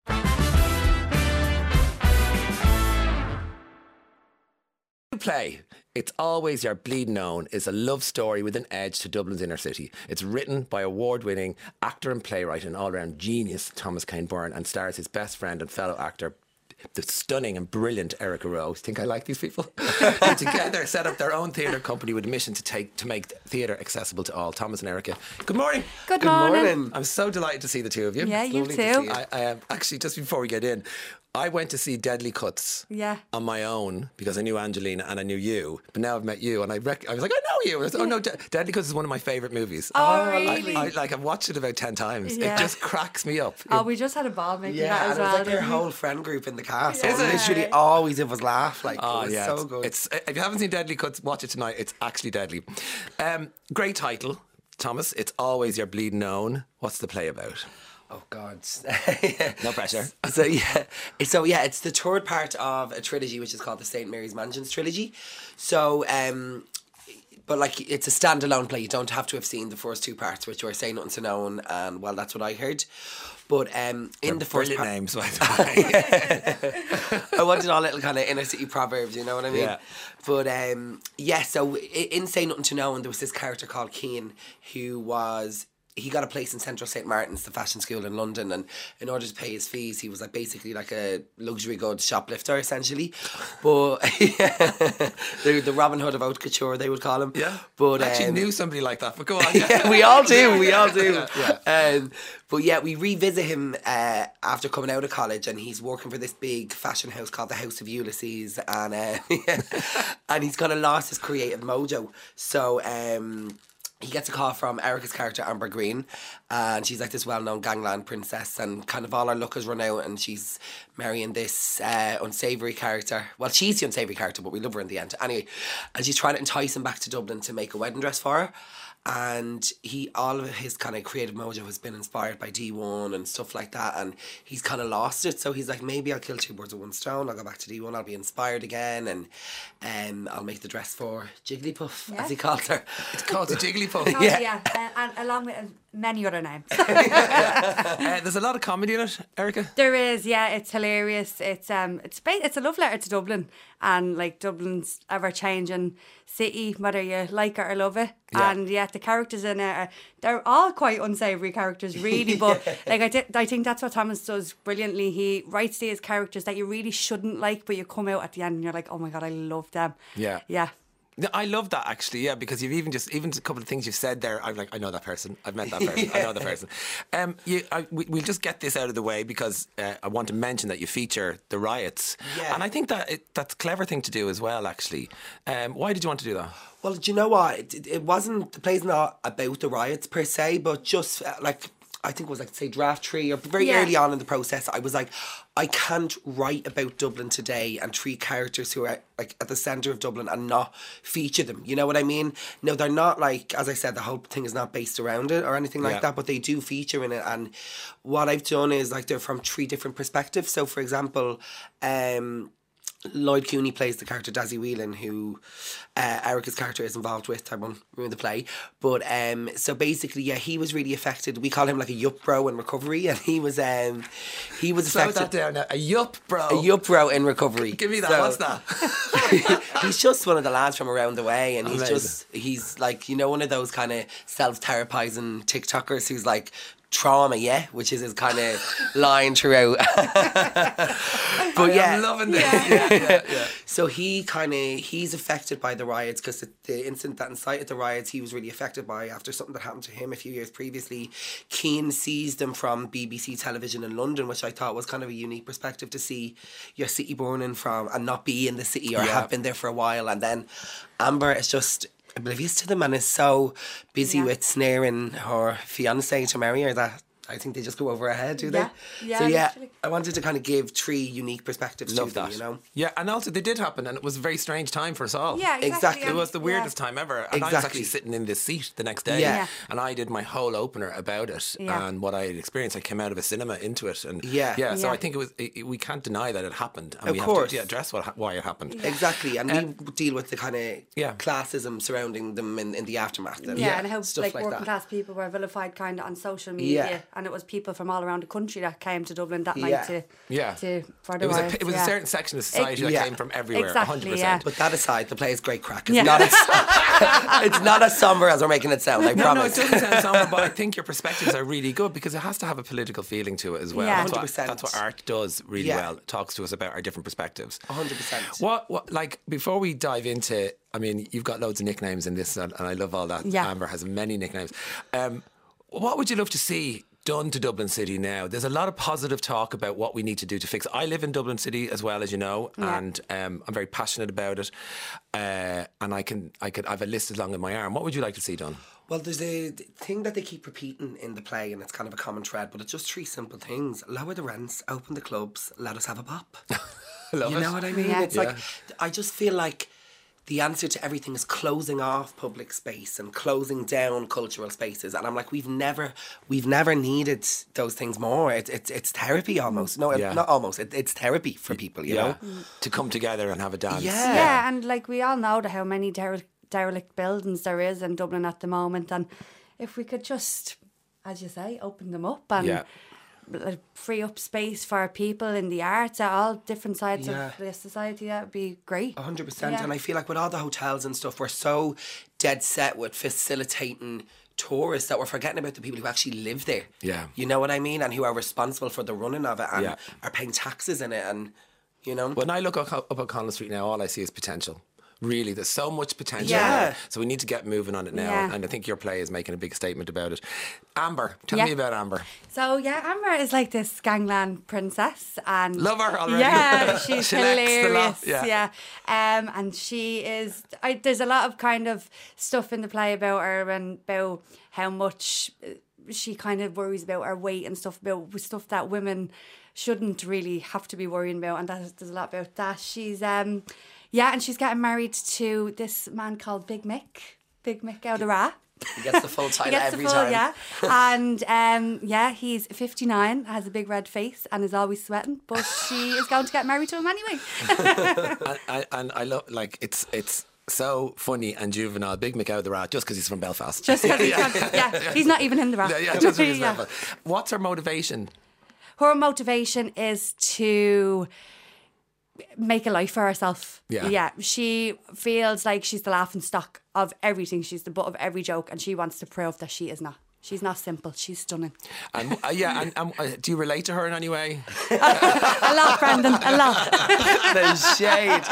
Play It's Always Your Bleeding Own is a love story with an edge to Dublin's inner city. It's written by award-winning actor and playwright and all-round genius Thomas Kane Byrne and stars his best friend and fellow actor, the stunning and brilliant Erica Rose. Think I like these people? Who together set up their own theatre company with a mission to take to make theatre accessible to all. Thomas and Erica, good morning. Good, morning. I'm so delighted to see the two of you. Yeah, It's you lovely to too. see you. I, I um, actually, just before we get in, I went to see Deadly Cuts Yeah. on my own because I knew Angelina and I knew you. But now I've met you and I rec- I was like, I know you. I was, oh no, De- Deadly Cuts is one of my favourite movies. Oh, really? I, like I've watched it about ten times. Yeah. It just cracks me up. Oh, we just had a ball making Yeah, that and as it was well. like your didn't we? whole friend group in the cast. Yeah. It literally always it was laugh. Like Oh it was yeah, so it's, good. It's if you haven't seen Deadly Cuts, watch it tonight. It's actually deadly. Um, great title, Thomas. It's Always Your Bleeding Own. What's the play about? oh God, No pressure. So yeah, it's, so yeah, it's the third part of a trilogy which is called the Saint Mary's Mansions trilogy. So um, but like it's a standalone play. You don't have to have seen the first two parts, which were Say Nothing to No One and well, that's what I heard. But um, in the first Brilliant part, names, by the way. I wanted all little kind of inner city proverbs, you know what I mean? Yeah. But um, yeah, so i- in Say Nothing to No One, there was this character called Keane who was. He got a place in Central Saint Martin's, the fashion school in London, and in order to pay his fees, he was like basically like a luxury goods shoplifter, essentially. But the, the Robin Hood of haute couture, they would call him. Yeah. But I actually um, knew somebody like that, but go on. yeah, we all do. We all do. Yeah, yeah. Um, but yeah, we revisit him uh, after coming out of college, and he's working for this big fashion house called the House of Ulysses, and uh, and he's kind of lost his creative mojo. So. Um, He gets a call from Erica's character, Amber Green, and she's like this well-known gangland princess, and kind of all her luck has run out, and she's marrying this uh, unsavoury character. Well, she's the unsavoury character, but we love her in the end. Anyway, and she's trying to entice him back to Dublin to make a wedding dress for her. And he, all of his kind of creative mojo has been inspired by D one and stuff like that, and he's kind of lost it. So he's like, maybe I'll kill two birds with one stone. I'll go back to D one. I'll be inspired again, and um, I'll make the dress for Jigglypuff, Yeah. as he calls her. It's called the Jigglypuff. Oh, Yeah. yeah, uh, and along with uh, many other names. Uh, there's a lot of comedy in it, Erica. There is, yeah, it's hilarious. It's um, it's ba- it's a love letter to Dublin, and like Dublin's ever changing city, whether you like it or love it. Yeah. And yeah, the characters in it, are, they're all quite unsavoury characters, really. But like I, di- I think that's what Thomas does brilliantly. He writes these characters that you really shouldn't like, but you come out at the end and you're like, oh my god, I love them. Yeah. yeah. No, I love that actually, yeah, because you've even just even a couple of things you've said there. I'm like, I know that person. I've met that person. I know that person. Um, you, I, we, we'll just get this out of the way because uh, I want to mention that you feature the riots, Yeah. and I think that it, that's a clever thing to do as well. Actually, um, why did you want to do that? Well, do you know what? It, it wasn't, the play's not about the riots per se, but just uh, like, I think it was like, say, draft three or very Yeah. early on in the process, I was like, I can't write about Dublin today and treat characters who are like at the centre of Dublin and not feature them. You know what I mean? No, they're not like, as I said, the whole thing is not based around it or anything like Yeah. that, but they do feature in it. And what I've done is like, they're from three different perspectives. So, for example, um, Lloyd Cooney plays the character Dazzy Whelan, who uh, Erica's character is involved with. I won't ruin the play. But um, so basically, yeah, he was really affected. We call him like a yup bro in recovery, and he was um, he was Slow affected. that down now. A yup, bro. A yup bro in recovery. Give me that. So- What's that? he's just one of the lads from around the way, and he's Amazing. just he's like, you know, one of those kind of self-therapizing TikTokers who's like, trauma, yeah, which is his kind of line throughout. But I yeah, am loving this. Yeah, yeah, yeah. so he kind of he's affected by the riots because the, the incident that incited the riots he was really affected by after something that happened to him a few years previously. Keane sees them from B B C television in London, which I thought was kind of a unique perspective to see your city burning from and not be in the city or Yeah. have been there for a while. And then Amber is just oblivious to them and is so busy Yeah. with snaring her fiance to marry her that I think they just go over her head, do Yeah. they? Yeah, so yeah, literally. I wanted to kind of give three unique perspectives Love to them, that. you know? Yeah, and also they did happen, and it was a very strange time for us all. Yeah, exactly. Exactly. It and- was the yeah. weirdest time ever. And I was Exactly. actually sitting in this seat the next day. Yeah. Yeah. And I did my whole opener about it Yeah. and what I had experienced. I came out of a cinema into it. And Yeah. yeah, so Yeah. I think it was, it, it- we can't deny that it happened. And Of we have course. to yeah, address what, ha- why it happened. Exactly, and we deal with the kind of Yeah. classism surrounding them in, in the aftermath. And Yeah, and how stuff like, like working that. class people were vilified kind of on social media, Yeah. and it was people from all around the country that came to Dublin that Yeah. night to Yeah. to for the It was, a, riots, it was yeah. a certain section of society that yeah. came from everywhere, Exactly, one hundred percent. yeah. But that aside, the play is great crack. It's Yeah. not as it's not as somber as we're making it sound. I No, promise. no, it doesn't sound somber, but I think your perspectives are really good because it has to have a political feeling to it as well. Yeah. That's, what, one hundred percent. that's what art does really Yeah. well. It talks to us about our different perspectives. one hundred percent. What, what, like, before we dive into, I mean, you've got loads of nicknames in this, and, and I love all that. Yeah. Amber has many nicknames. Um, what would you love to see done to Dublin City now? There's a lot of positive talk about what we need to do to fix it. I live in Dublin City as well, as you know, Yeah. and um, I'm very passionate about it. Uh, and I can, I could, I have a list as long as my arm. What would you like to see done? Well, there's a thing that they keep repeating in the play, and it's kind of a common thread, but it's just three simple things: lower the rents, open the clubs, let us have a bop. Love you it. know what I mean? Yeah. It's like I just feel like the answer to everything is closing off public space and closing down cultural spaces. And I'm like, we've never, we've never needed those things more. It's it's it's therapy almost. No, Yeah. not almost. It, it's therapy for people. You yeah, know. to come together and have a dance. Yeah. Yeah, and like we all know the how many ter- derelict buildings there is in Dublin at the moment, and if we could just, as you say, open them up and Yeah. like, free up space for people in the arts at all different sides Yeah. of the society, that would be great. A hundred percent. Yeah. And I feel like with all the hotels and stuff, we're so dead set with facilitating tourists that we're forgetting about the people who actually live there. Yeah. You know what I mean? And who are responsible for the running of it and Yeah. are paying taxes in it, and you know. When I look up, up at Collins Street now, all I see is potential. Really, there's so much potential. Yeah. there. So we need to get moving on it now. Yeah. And I think your play is making a big statement about it. Amber, tell Yeah. me about Amber. So yeah, Amber is like this gangland princess, and Love her already. Yeah, she's She likes the lot, hilarious. yeah. Yeah, um, and she is. I, there's a lot of kind of stuff in the play about her and about how much uh, she kind of worries about her weight and stuff, about stuff that women shouldn't really have to be worrying about, and that, there's a lot about that. She's um, yeah, and she's getting married to this man called Big Mick, Big Mick out of Ra. He gets the full He title gets every the full, time. yeah. And um, yeah, he's fifty-nine, has a big red face, and is always sweating. But she is going to get married to him anyway. and, I, and I love, like, it's it's so funny and juvenile. Big Mick out of the rat just because he's from Belfast. Just because he's from, yeah, he's not even in the rap. Yeah, yeah, just because he's Yeah. from Belfast. What's her motivation? Her motivation is to make a life for herself. Yeah. Yeah. She feels like she's the laughing stock of everything. She's the butt of every joke, and she wants to prove that she is not. She's not simple. She's stunning. And uh, yeah, and um, uh, do you relate to her in any way? A lot, Brandon. A lot. The shade.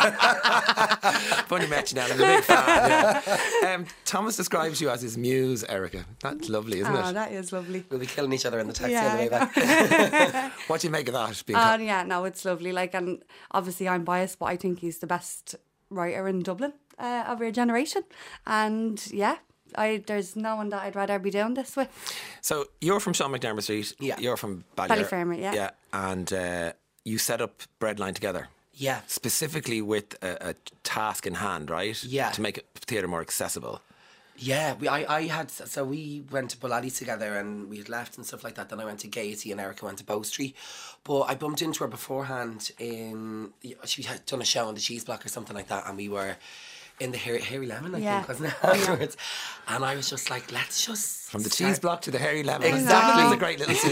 Funny mention now, I'm a big fan. Yeah. Um, Thomas describes you as his muse, Erica. That's lovely, isn't Oh, it? that is lovely. We'll be killing each other in the taxi Yeah, on the way I back. What do you make of that? Being Oh, co- yeah, no, it's lovely. Like, and obviously I'm biased, but I think he's the best writer in Dublin uh, of our generation. And yeah, I there's no one that I'd rather be doing this with. So you're from Sean McDermott Street. Yeah. You're from Ballyfer. Ballyfermot, yeah. Yeah, and uh, you set up Breadline together. Yeah. Specifically with a, a task in hand, right? Yeah. To make theatre more accessible. Yeah, we, I, I had, so we went to Bullally together and we had left and stuff like that. Then I went to Gaiety and Erica went to Bow Street. But I bumped into her beforehand in, she had done a show on the Cheese Block or something like that, and we were in the Hairy, Hairy Lemon, I Yeah. think, wasn't it, afterwards? And I was just like, let's just... From the start- Cheese Block to the Hairy Lemon. Exactly. It's a great little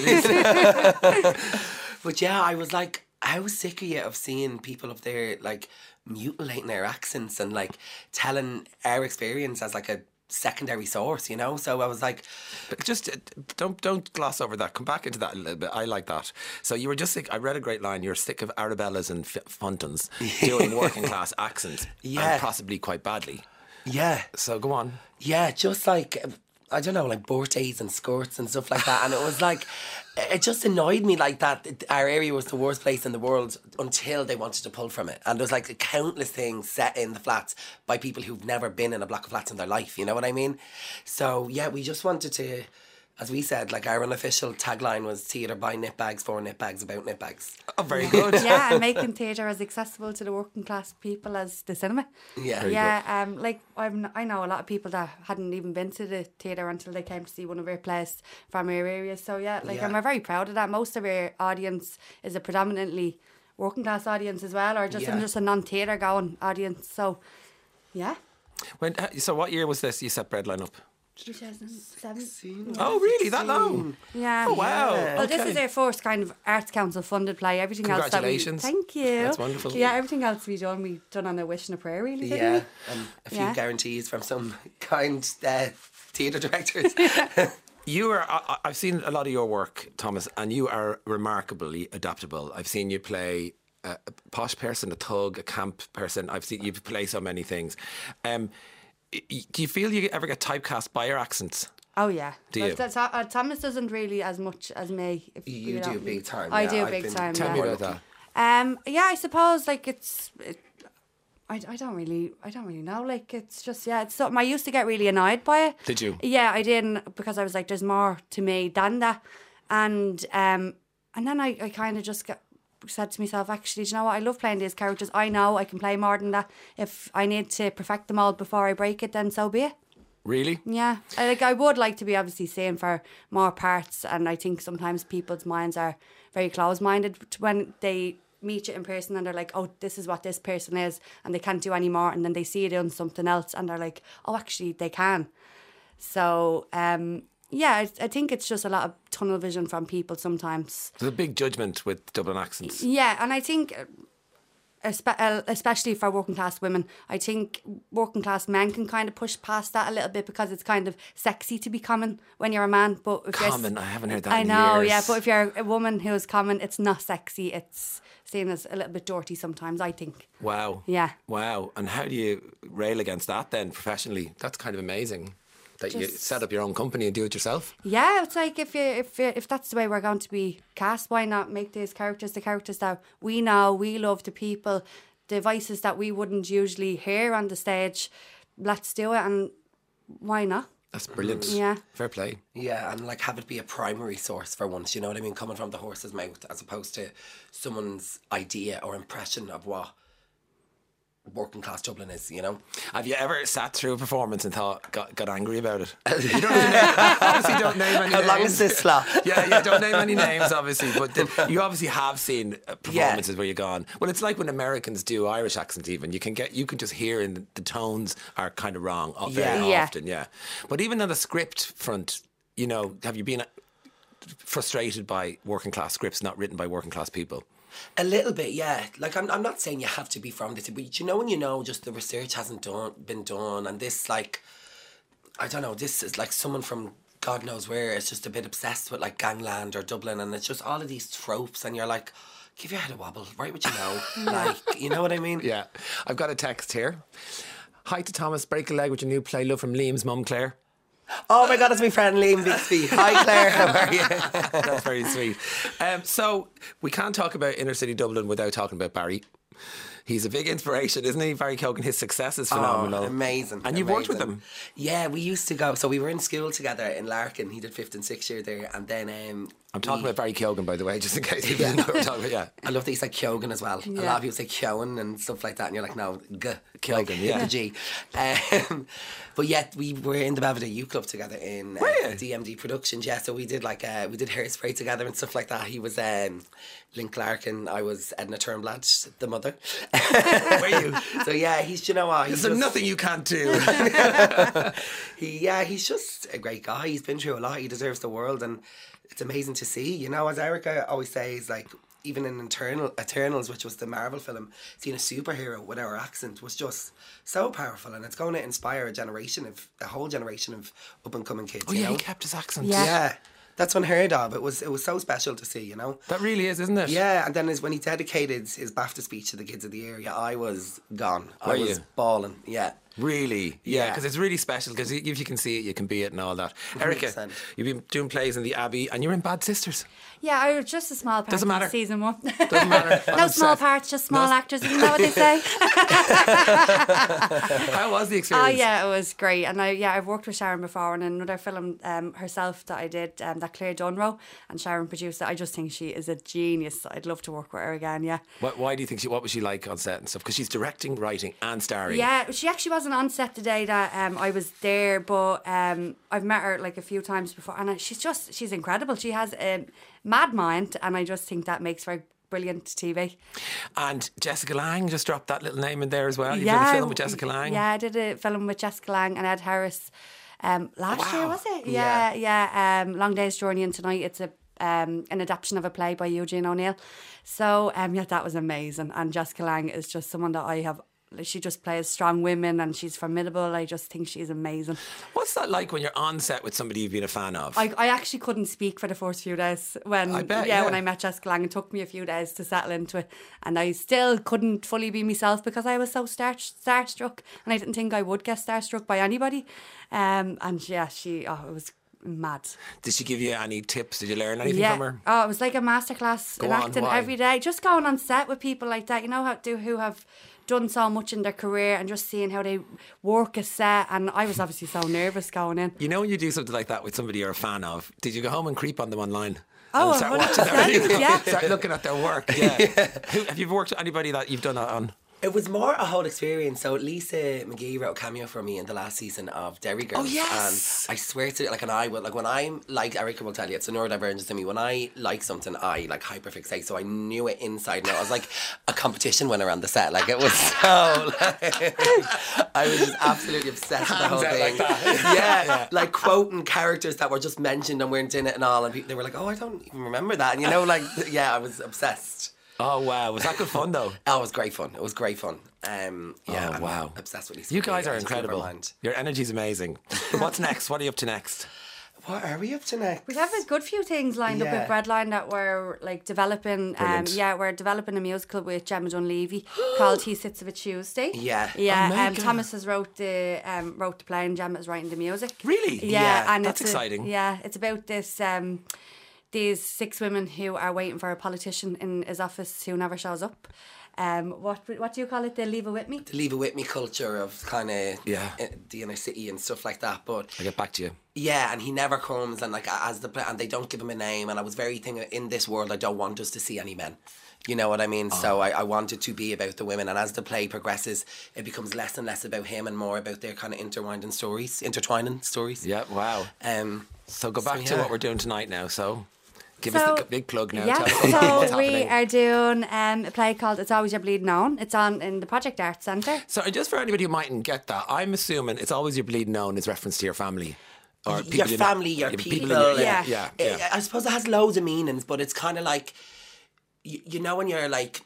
city. But yeah, I was like, I was sick of it, of seeing people up there, like, mutilating their accents and, like, telling our experience as, like, a secondary source, you know? So I was like... But just uh, don't don't gloss over that. Come back into that a little bit. I like that. So you were just sick. I read a great line. You're sick of Arabellas and F- Fontons doing working class accents, Yeah. and possibly quite badly. Yeah. So go on. Yeah, just like, I don't know, like birthdays and skirts and stuff like that. And it was like, it just annoyed me like that. It- Our area was the worst place in the world until they wanted to pull from it. And there's like countless things set in the flats by people who've never been in a block of flats in their life. You know what I mean? So yeah, we just wanted to, as we said, like our unofficial tagline was theatre by nip bags, for nip bags, about nip bags. Oh, very good. Yeah, and making theatre as accessible to the working class people as the cinema. Yeah. Very yeah. Um, like I'm, I know a lot of people that hadn't even been to the theatre until they came to see one of our plays from our area. So yeah, like Yeah. I'm very proud of that. Most of our audience is a predominantly working class audience as well, or just Yeah. just a non theatre going audience. So yeah. When, uh, so what year was this you set Breadline up? two thousand seven. Oh, really? That long? Yeah. Oh, wow. Well, this Okay. is our first kind of Arts Council funded play. Everything else that we... Congratulations. Thank you. That's wonderful. Yeah, everything else we done, we done on a wish and a prayer, really, didn't Yeah, we? and a few Yeah. guarantees from some kind uh, theatre directors. You are. I, I've seen a lot of your work, Thomas, and you are remarkably adaptable. I've seen you play a, a posh person, a thug, a camp person. I've seen you play so many things. Um, y- do you feel you ever get typecast by your accents? Oh yeah. Do Well, you? that's- uh, Thomas doesn't really as much as me. If You know do what I mean. big time, I yeah. do I've big been- time. Tell yeah. me about that. Um, yeah, I suppose like it's. It, I, I don't really I don't really know. Like it's just yeah, it's something I used to get really annoyed by it. Did you? Yeah, I did because I was like, there's more to me than that, and um, and then I, I kind of just got. said to myself, actually, do you know what? I love playing these characters. I know I can play more than that. If I need to perfect them all before I break it, then so be it. Really? Yeah, I, like I would like to be obviously seeing for more parts, and I think sometimes people's minds are very close-minded when they meet you in person and they're like, oh, this is what this person is, and they can't do any more, and then they see it on something else and they're like, oh, actually they can. So um, yeah, I, I think it's just a lot of tunnel vision from people sometimes. There's a big judgment with Dublin accents. Yeah, and I think especially for working class women, I think working class men can kind of push past that a little bit because it's kind of sexy to be common when you're a man. But if Common, you're, I haven't heard that I in know, years. yeah, but if you're a woman who is common, it's not sexy. It's seen as a little bit dirty sometimes, I think. Wow. Yeah. Wow. And how do you rail against that then professionally? That's kind of amazing. That you Just- set up your own company and do it yourself. Yeah, it's like if you if you, if that's the way we're going to be cast, why not make these characters the characters that we know, we love, the people, the voices that we wouldn't usually hear on the stage. Let's do it, and why not? That's brilliant. Yeah. Fair play. Yeah, and like have it be a primary source for once, you know what I mean? Coming from the horse's mouth as opposed to someone's idea or impression of what working class Dublin is, you know? Have you ever sat through a performance and thought, got, got angry about it? You don't have to name, obviously don't name any How names. long is this slot? Yeah, yeah, don't name any names, obviously. But then you obviously have seen uh, performances Yeah. where you've gone, well, it's like when Americans do Irish accents even. You can get, you can just hear in the, the tones are kind of wrong uh, very Yeah. Yeah. often, yeah. But even on the script front, you know, have you been uh, frustrated by working class scripts not written by working class people? A little bit, yeah. Like, I'm, I'm not saying you have to be from this, but you know when you know just the research hasn't done, been done, and this, like, I don't know, this is like someone from God knows where is just a bit obsessed with, like, Gangland or Dublin, and it's just all of these tropes, and you're like, give your head a wobble, write what you know. Like, you know what I mean? Yeah. I've got a text here. Hi to Thomas, break a leg with your new play, love from Liam's mum, Claire. Oh my God, it's my friend Liam Bixby. Hi, Claire, how are you? That's very sweet. Um, so we can't talk about inner city Dublin without talking about Barry. He's a big inspiration, isn't he? Barry Keoghan, his success is phenomenal. Oh, amazing. And you've worked with amazing. him. Yeah, we used to go. So we were in school together in Larkin. He did fifth and sixth year there. And then um, I'm talking we- about Barry Keoghan, by the way, just in case you didn't know what we're talking about. Yeah. I love that he said Keoghan as well. A lot of people say Keoghan and stuff like that, and you're like, no, G. Keoghan, like, yeah. The G. Um, but yet we were in the Belvedere Youth Club together in uh, Were you? D M D Productions. Yeah, so we did like uh, we did Hairspray together and stuff like that. He was um, Link Larkin. I was Edna Turnblad, the mother. Were you? So yeah, he's you know what? He's Is there just- nothing you can't do? he yeah, he's just a great guy. He's been through a lot. He deserves the world, and it's amazing to see. You know, as Erica always says, like even in Eternal Eternals, which was the Marvel film, seeing a superhero with our accent was just so powerful, and it's going to inspire a generation of a whole generation of up and coming kids. Oh you yeah, know? he kept his accent. Yeah. Yeah, that's unheard of. It was it was so special to see. You know. That really is, isn't it? Yeah, and then as when he dedicated his BAFTA speech to the kids of the area, I was gone. Were I was you? bawling. Yeah. Really? Yeah, Yeah. because it's really special, because if you can see it, you can be it and all that. Erica, one hundred percent. you've been doing plays in the Abbey and you're in Bad Sisters. Yeah, I was just a small part Doesn't in matter. season one. Doesn't matter. No I'm small upset. parts, just small No- actors. Isn't that what they say? How was the Oh experience? yeah, it was great, and I yeah I've worked with Sharon before in another film um, herself that I did, um, that Claire Dunrow, and Sharon produced it. I just think she is a genius. I'd love to work with her again. Yeah, What, why do you think she, what was she like on set and stuff? Because she's directing, writing and starring. yeah. She actually wasn't on set the day that um, I was there, but um, I've met her like a few times before, and I, she's just she's incredible. She has a mad mind, and I just think that makes for brilliant T V. And Jessica Lang just dropped that little name in there as well. You did a film with Jessica Lang. Yeah, I did a film with Jessica Lang and Ed Harris um, last year, Wow. was it? Yeah, yeah. Um, Long Day's Journey in Tonight. It's a um, an adaptation of a play by Eugene O'Neill. So um, yeah, that was amazing. And Jessica Lang is just someone that I have. She just plays strong women, and she's formidable. I just think she's amazing. What's that like when you're on set with somebody you've been a fan of? I, I actually couldn't speak for the first few days when I bet, yeah, yeah. when I met Jessica Lang. It took me a few days to settle into it, and I still couldn't fully be myself because I was so star starstruck, and I didn't think I would get starstruck by anybody. Um, and yeah, she oh, it was mad. Did she give you any tips? Did you learn anything Yeah. from her? Oh, it was like a masterclass Go in on, acting why? every day. Just going on set with people like that, you know, how do who have done so much in their career, and just seeing how they work a set. And I was obviously so nervous going in. You know when you do something like that with somebody you're a fan of, did you go home and creep on them online? Oh, and start one hundred watching their percent, videos? yeah. Start looking at their work. Yeah. Who, have you worked with anybody that you've done that on? It was more a whole experience. So Lisa McGee wrote a cameo for me in the last season of Derry Girls. Oh, yes. And I swear to like, and I will, like when I'm, like Erica will tell you, it's a neurodivergence in me. When I like something, I like hyperfixate. So I knew it inside and out. I was like a competition winner on the set. Like it was so, like, I was just absolutely obsessed with the whole thing. Like that. yeah, yeah, like quoting characters that were just mentioned and weren't in it and all. And people, they were like, oh, I don't even remember that. And you know, like, yeah, I was obsessed. Oh, wow. Was that good fun, though? Oh, it was great fun. It was great fun. Um, yeah, Oh, I'm wow. obsessed with Lisa. You McGee. guys I are just love her incredible. mind. Your energy's amazing. What's next? What are you up to next? What are we up to next? We have a good few things lined up Yeah. with Breadline that we're like developing. Um, Brilliant. yeah, we're developing a musical with Gemma Dunleavy called He Sits of a Tuesday. Yeah. Yeah, Oh, um, mega. Thomas has wrote the um, wrote the play and Gemma's writing the music. Really? Yeah, Yeah, and that's it's a- exciting. yeah, it's about this um, these six women who are waiting for a politician in his office who never shows up. Um, what what do you call it? They leave it with me. The leave it with me culture of kind of Yeah. the inner city and stuff like that. But I'll get back to you. yeah, and he never comes, and like as the and they don't give him a name. And I was very thinking, in this world, I don't want us to see any men. You know what I mean? So I, I want it to be about the women, and as the play progresses, it becomes less and less about him and more about their kind of intertwining stories, intertwining stories. Yeah, wow. Um. So go So, back to yeah. what we're doing tonight now. So give So- us the big plug now. Yeah, Tell us what's so we happening. are doing um, a play called It's Always Your Bleeding On. It's on in the Project Arts Centre. So just for anybody who mightn't get that, I'm assuming It's Always Your Bleeding On is reference to your family. Or your people you know- family, your yeah, people. in your- Yeah. yeah, It- yeah. I suppose it has loads of meanings, but it's kind of like, you, you know, when you're like,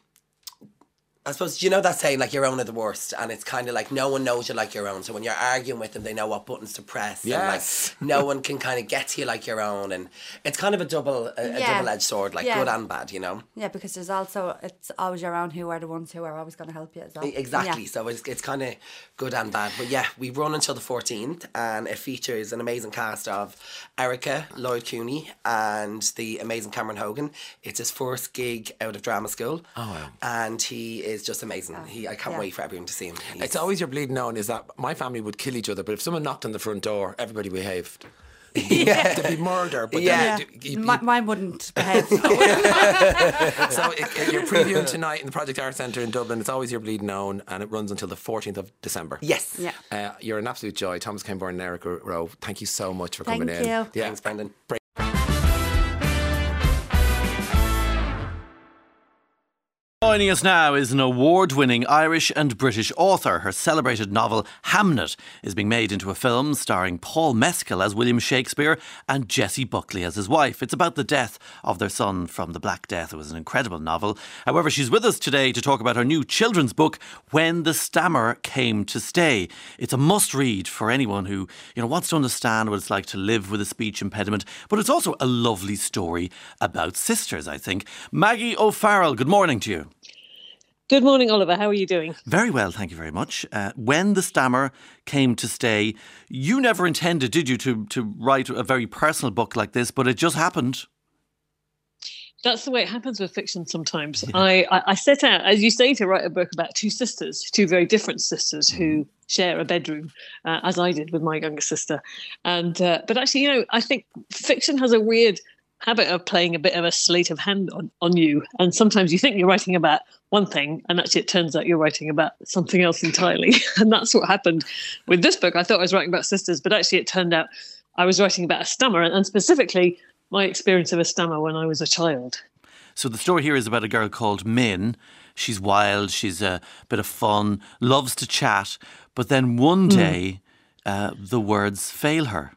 I suppose, you know that saying, like, your own are the worst, and it's kind of like no one knows you like your own. So when you're arguing with them, they know what buttons to press. Yes. And like no one can kind of get to you like your own, and it's kind of a double, a, a Yeah. double-edged sword, like Yeah. good and bad, you know. Yeah, because there's also, it's always your own who are the ones who are always going to help you as well. E- Exactly. Yeah. So it's it's kind of good and bad. But yeah, we run until the fourteenth, and it features an amazing cast of Erica, Lloyd Cooney, and the amazing Cameron Hogan. It's his first gig out of drama school. Oh, wow. And he is just amazing. He I can't yeah. wait for everyone to see him. He's- It's Always Your Bleeding On is that my family would kill each other, but if someone knocked on the front door, everybody behaved. yeah. There'd be murder, but Yeah. then you, you, Mi- mine wouldn't behave. so it, it- you're previewing tonight in the Project Arts Centre in Dublin. It's Always Your Bleeding On, and it runs until the fourteenth of December. Yes. Yeah. Uh, you're an absolute joy. Thomas Cainborn and Erica Rowe, thank you so much for Thank coming in. you. Yeah. Thanks, Brendan. Joining us now is an award-winning Irish and British author. Her celebrated novel Hamnet is being made into a film starring Paul Mescal as William Shakespeare and Jessie Buckley as his wife. It's about the death of their son from the Black Death. It was an incredible novel. However, she's with us today to talk about her new children's book, When the Stammer Came to Stay. It's a must-read for anyone who, you know, wants to understand what it's like to live with a speech impediment, but it's also a lovely story about sisters, I think. Maggie O'Farrell, good morning to you. Good morning, Oliver. How are you doing? Very well, thank you very much. Uh, when the Stammer Came to Stay, you never intended, did you, to, to write a very personal book like this, but it just happened. That's the way it happens with fiction sometimes. I, I, I set out, as you say, to write a book about two sisters, two very different sisters who share a bedroom, uh, as I did with my younger sister. And uh, but actually, you know, I think fiction has a weird habit of playing a bit of a sleight of hand on, on you. And sometimes you think you're writing about one thing, and actually it turns out you're writing about something else entirely. And that's what happened with this book. I thought I was writing about sisters, but actually it turned out I was writing about a stammer, and specifically my experience of a stammer when I was a child. So the story here is about a girl called Min. She's wild, she's a bit of fun, loves to chat, but then one day uh, the words fail her.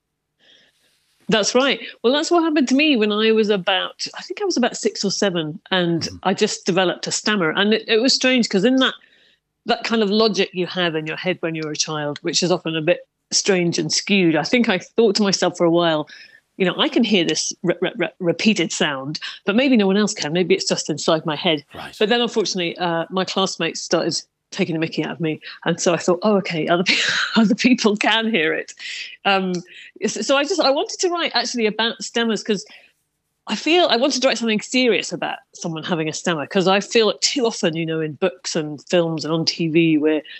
That's right. Well, that's what happened to me when I was about, I think I was about six or seven, and mm. I just developed a stammer. And it, it was strange because in that that kind of logic you have in your head when you're a child, which is often a bit strange and skewed, I think I thought to myself for a while, you know, I can hear this re- re- repeated sound, but maybe no one else can. Maybe it's just inside my head. Right. But then, unfortunately, uh, my classmates started taking the mickey out of me, and so I thought, oh, okay, other people, other people can hear it. Um, so I just I wanted to write actually about stammers because I feel I wanted to write something serious about someone having a stammer, because I feel it too often, you know, in books and films and on T V where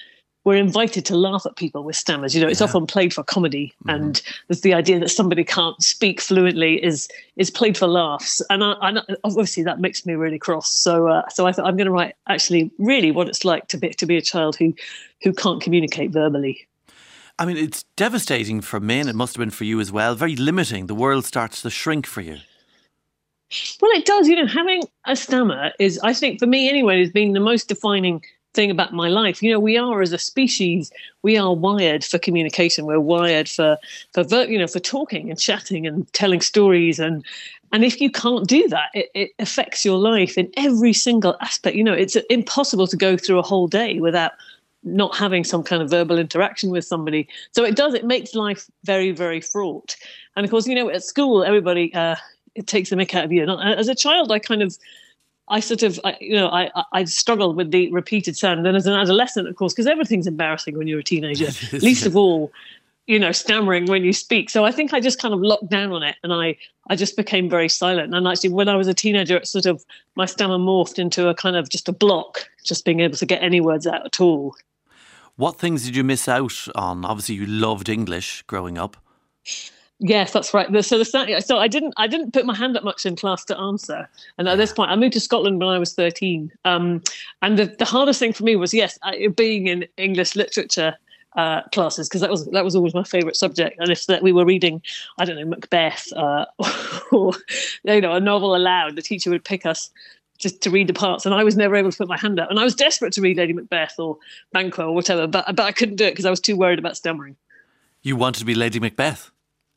we're invited to laugh at people with stammers. You know, it's Yeah. often played for comedy, mm-hmm. and there's the idea that somebody can't speak fluently is is played for laughs. And I, I obviously that makes me really cross. So uh, so I thought I'm going to write actually really what it's like to be to be a child who who can't communicate verbally. I mean, it's devastating for men. It must have been for you as well. Very limiting. The world starts to shrink for you. Well, it does. You know, having a stammer is, I think, for me anyway, has been the most defining thing about my life. You know, we are as a species, we are wired for communication. We're wired for, for you know, for talking and chatting and telling stories. And and if you can't do that, it, it affects your life in every single aspect. You know, it's impossible to go through a whole day without not having some kind of verbal interaction with somebody. So it does, it makes life very, very fraught. And of course, you know, at school, everybody, uh, it takes the mick out of you. And as a child, I kind of, I sort of, I, you know, I, I struggled with the repeated sound. And then as an adolescent, of course, because everything's embarrassing when you're a teenager, least of all, you know, stammering when you speak. So I think I just kind of locked down on it, and I, I just became very silent. And actually, when I was a teenager, it sort of, my stammer morphed into a kind of just a block, just being able to get any words out at all. What things did you miss out on? Obviously, you loved English growing up. Yes, that's right. So, the, so I didn't, I didn't put my hand up much in class to answer. And at this point, I moved to Scotland when I was thirteen. Um, and the, the hardest thing for me was, yes, being in English literature uh, classes, because that was that was always my favourite subject. And if that we were reading, I don't know, Macbeth uh, or you know, a novel aloud, the teacher would pick us just to read the parts, and I was never able to put my hand up. And I was desperate to read Lady Macbeth or Banquo or whatever, but but I couldn't do it because I was too worried about stammering. You wanted to be Lady Macbeth?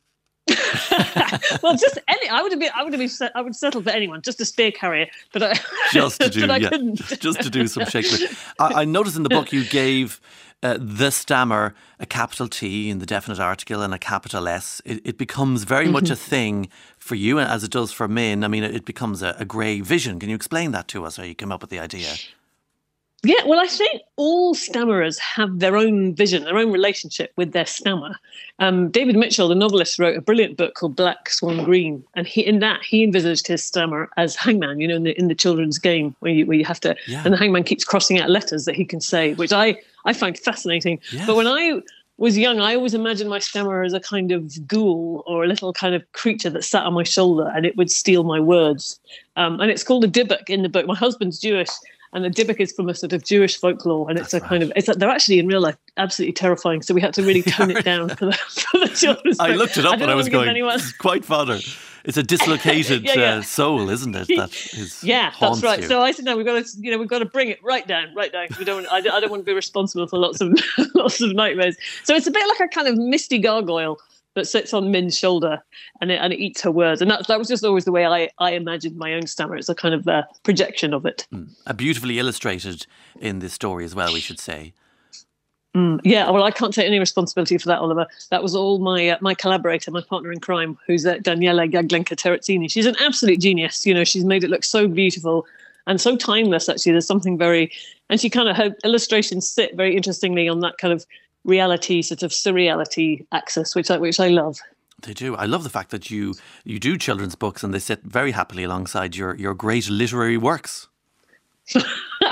Well, just any. I would have been. I would have been. I would settle for anyone, just a spear carrier. But I just to do. but I yeah, couldn't. Just to do some Shakespeare. I, I noticed in the book you gave uh, the stammer a capital T in the definite article and a capital S. It, it becomes very mm-hmm. much a thing for you, as it does for men. I mean, it becomes a, a grey vision. Can you explain that to us? How you came up with the idea? Yeah, well, I think all stammerers have their own vision, their own relationship with their stammer. Um, David Mitchell, the novelist, wrote a brilliant book called Black Swan Green, and he, in that he envisaged his stammer as hangman. You know, in the in the children's game where you where you have to, yeah. and the hangman keeps crossing out letters that he can say, which I I find fascinating. Yes. But when I was young, I always imagined my stammer as a kind of ghoul or a little kind of creature that sat on my shoulder and it would steal my words. Um, and it's called a dybbuk in the book. My husband's Jewish. And the dybbuk is from a sort of Jewish folklore, and it's That's a kind right. of, it's a, they're actually in real life absolutely terrifying. So we had to really tone it down for the, for the children's book. I looked it up I when I was going, anyone... it's quite fodder. It's a dislocated yeah, yeah. Uh, soul, isn't it? That is yeah, that's right. You. So I said, no, we've got to, you know, we've got to bring it right down, right down. We don't, I, I don't want to be responsible for lots of lots of nightmares. So it's a bit like a kind of misty gargoyle that sits on Min's shoulder and it, and it eats her words. And that, that was just always the way I, I imagined my own stammer. It's a kind of uh, projection of it. Mm. Uh, beautifully illustrated in this story as well, we should say. Mm, yeah, well, I can't take any responsibility for that, Oliver. That was all my uh, my collaborator, my partner in crime, who's uh, Daniela Gaglenka-Terezzini. She's an absolute genius. You know, she's made it look so beautiful and so timeless, actually. There's something very... And she kind of, her illustrations sit very interestingly on that kind of reality, sort of surreality axis, which I, which I love. They do. I love the fact that you you do children's books and they sit very happily alongside your, your great literary works. Well,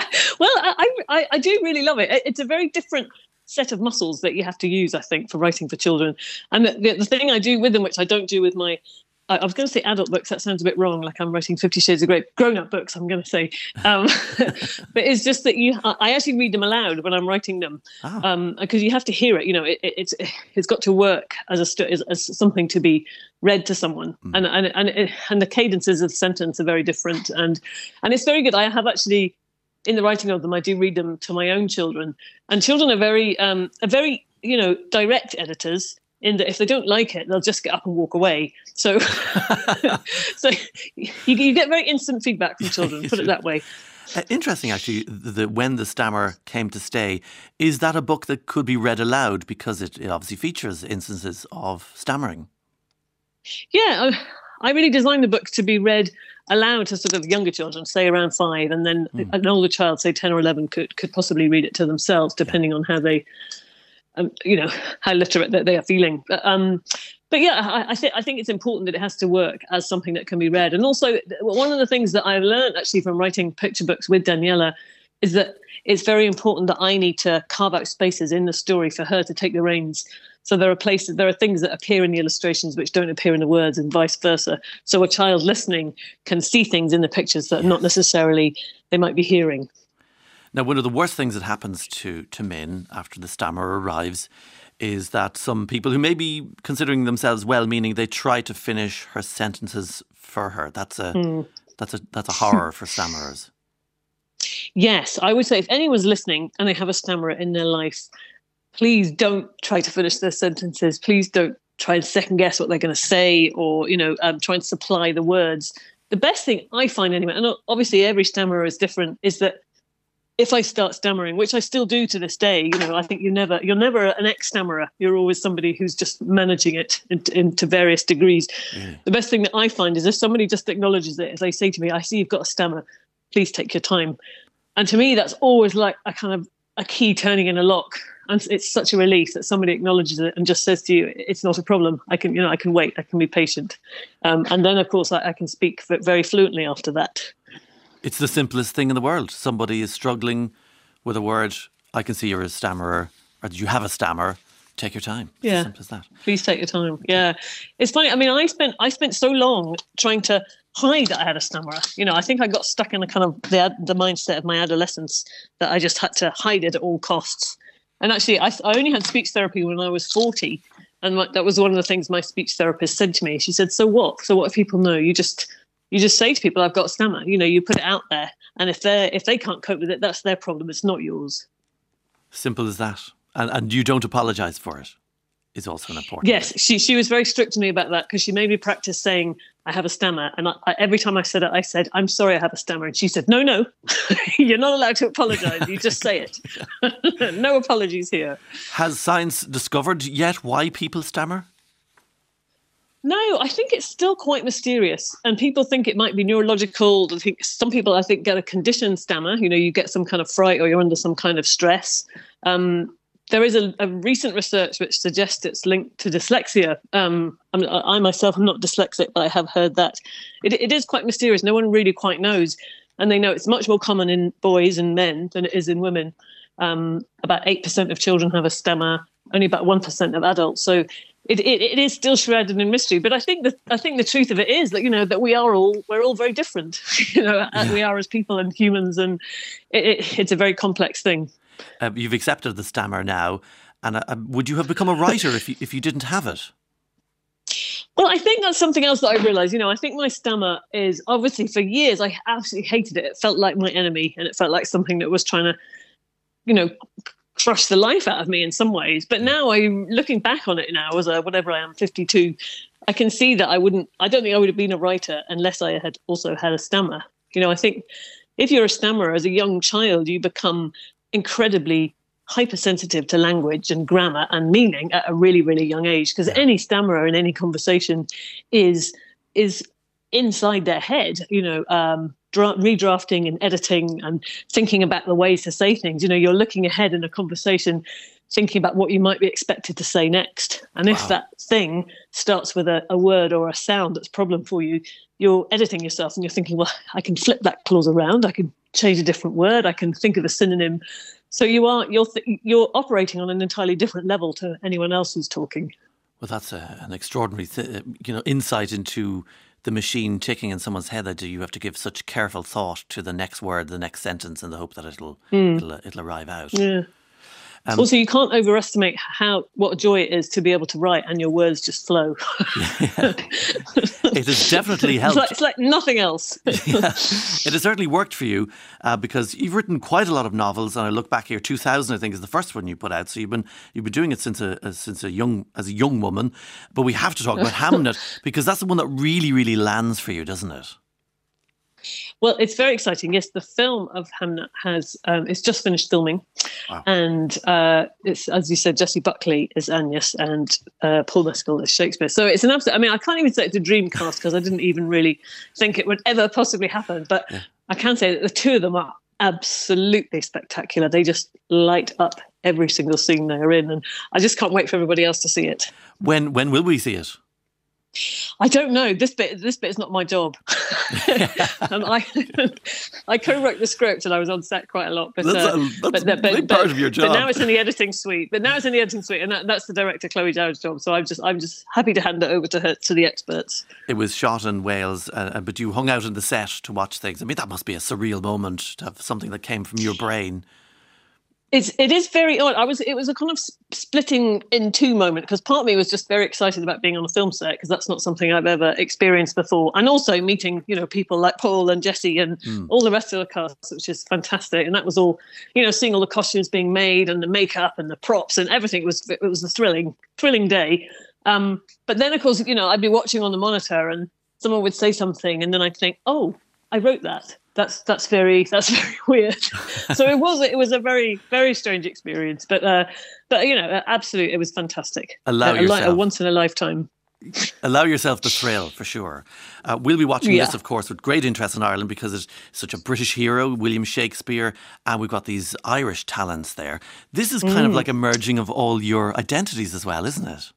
I, I I do really love it. It's a very different set of muscles that you have to use, I think, for writing for children. And the, the, the thing I do with them, which I don't do with my... I was going to say adult books. That sounds a bit wrong. Like I'm writing Fifty Shades of Grey. Grown-up books, I'm going to say. Um, but it's just that you. I actually read them aloud when I'm writing them, because oh. um, you have to hear it. You know, it, it's it's got to work as a as, as something to be read to someone, mm. and and and it, and the cadences of the sentence are very different, and and it's very good. I have actually, in the writing of them, I do read them to my own children, and children are very um, are very you know direct editors. In that if they don't like it, they'll just get up and walk away. So, so you, you get very instant feedback from children, put it that way. Uh, interesting, actually, the, the When the Stammer Came to Stay. Is that a book that could be read aloud because it, it obviously features instances of stammering? Yeah, I, I really designed the book to be read aloud to sort of younger children, say around five, and then mm. an older child, say ten or eleven, could, could possibly read it to themselves, depending yeah. on how they... Um, you know, how literate that they are feeling. But, um, but yeah, I, I, th- I think it's important that it has to work as something that can be read. And also, one of the things that I've learned actually from writing picture books with Daniela is that it's very important that I need to carve out spaces in the story for her to take the reins. So there are places, there are things that appear in the illustrations which don't appear in the words, and vice versa. So a child listening can see things in the pictures that yes. not necessarily they might be hearing. Now, one of the worst things that happens to, to Min after the stammerer arrives is that some people who may be considering themselves well-meaning, they try to finish her sentences for her. That's a mm. that's a that's a horror for stammerers. Yes, I would say if anyone's listening and they have a stammerer in their life, please don't try to finish their sentences. Please don't try and second guess what they're going to say, or, you know, um, try and supply the words. The best thing I find anyway, and obviously every stammerer is different, is that if I start stammering, which I still do to this day, you know, I think you never, you're never an ex-stammerer. You're always somebody who's just managing it in, in, to various degrees. Yeah. The best thing that I find is if somebody just acknowledges it, as they say to me, I see you've got a stammer, please take your time. And to me, that's always like a kind of a key turning in a lock. And it's such a relief that somebody acknowledges it and just says to you, it's not a problem. I can, you know, I can wait. I can be patient. Um, and then, of course, I, I can speak very fluently after that. It's the simplest thing in the world. Somebody is struggling with a word. I can see you're a stammerer, or you have a stammer. Take your time. It's yeah. as simple as that. Please take your time. Yeah. It's funny. I mean, I spent I spent so long trying to hide that I had a stammerer. You know, I think I got stuck in a kind of the, the mindset of my adolescence that I just had to hide it at all costs. And actually, I, I only had speech therapy when I was forty. And my, that was one of the things my speech therapist said to me. She said, so what? So what if people know? You just... You just say to people, I've got a stammer. You know, you put it out there. And if they if they can't cope with it, that's their problem. It's not yours. Simple as that. And and you don't apologise for it is also an important Yes, thing. she she was very strict to me about that, because she made me practice saying, I have a stammer. And I, I, every time I said it, I said, I'm sorry I have a stammer. And she said, no, no, you're not allowed to apologise. You just say it. No apologies here. Has science discovered yet why people stammer? No, I think it's still quite mysterious, and people think it might be neurological. I think some people, I think, get a conditioned stammer. You know, you get some kind of fright or you're under some kind of stress. Um, there is a, a recent research which suggests it's linked to dyslexia. Um, I, mean, I myself am not dyslexic, but I have heard that. It, it is quite mysterious. No one really quite knows, and they know it's much more common in boys and men than it is in women. Um, about eight percent of children have a stammer, only about one percent of adults. So It, it it is still shrouded in mystery, but I think that I think the truth of it is that, you know, that we are all we're all very different, you know, yeah. we are as people and humans, and it, it, it's a very complex thing. Uh, you've accepted the stammer now, and uh, would you have become a writer if you if you didn't have it? Well, I think that's something else that I realised. You know, I think my stammer is obviously for years I absolutely hated it. It felt like my enemy, and it felt like something that was trying to, you know, crush the life out of me in some ways. But now I'm looking back on it now as a, whatever I am, fifty-two, I can see that I wouldn't, I don't think I would have been a writer unless I had also had a stammer. You know, I think if you're a stammerer as a young child, you become incredibly hypersensitive to language and grammar and meaning at a really, really young age, because any stammerer in any conversation is, is inside their head, you know, um, Dra- redrafting and editing and thinking about the ways to say things. You know, you're looking ahead in a conversation, thinking about what you might be expected to say next. And if wow. that thing starts with a, a word or a sound that's a problem for you, you're editing yourself and you're thinking, well, I can flip that clause around. I can change a different word. I can think of a synonym. So you are you're th- you're operating on an entirely different level to anyone else who's talking. Well, that's a, an extraordinary, th- you know, insight into the machine ticking in someone's head, that you have to give such careful thought to the next word, the next sentence, in the hope that it'll mm. it'll, it'll arrive out. Yeah. Um, also, you can't overestimate how what a joy it is to be able to write and your words just flow. Yeah. It has definitely helped. It's like, it's like nothing else. Yeah. It has certainly worked for you, uh, because you've written quite a lot of novels. And I look back here, two thousand, I think, is the first one you put out. So you've been you've been doing it since a, a since a young as a young woman. But we have to talk about Hamnet, because that's the one that really, really lands for you, doesn't it? Well, it's very exciting. Yes, the film of Hamnet has um, it's just finished filming, wow. and uh, it's, as you said, Jessie Buckley is Agnes and uh, Paul Mescal is Shakespeare. So it's an absolute. I mean, I can't even say it's a dream cast, because I didn't even really think it would ever possibly happen. But yeah. I can say that the two of them are absolutely spectacular. They just light up every single scene they're in, and I just can't wait for everybody else to see it. When when will we see it? I don't know. This bit, this bit is not my job. um, I, I co-wrote the script and I was on set quite a lot. But that's uh, a, that's but, a but, big but, part of your job. But now it's in the editing suite. But now it's in the editing suite, and that, that's the director Chloe Dowd's job. So I'm just, I'm just happy to hand it over to her, to the experts. It was shot in Wales, uh, but you hung out in the set to watch things. I mean, that must be a surreal moment to have something that came from your brain. It's it is very odd. I was it was a kind of splitting in two moment, because part of me was just very excited about being on a film set, because that's not something I've ever experienced before, and also meeting, you know, people like Paul and Jesse and mm. all the rest of the cast, which is fantastic. And that was all, you know, seeing all the costumes being made and the makeup and the props and everything was it was a thrilling thrilling day. Um, but then of course, you know, I'd be watching on the monitor and someone would say something, and then I'd think, oh, I wrote that. That's that's very that's very weird. So it was it was a very very strange experience, but uh, but you know, absolutely, it was fantastic. Allow a, yourself a once in a lifetime. Allow yourself the thrill, for sure. Uh, we'll be watching yeah. this, of course, with great interest in Ireland, because it's such a British hero, William Shakespeare, and we've got these Irish talents there. This is kind mm. of like a merging of all your identities as well, isn't it?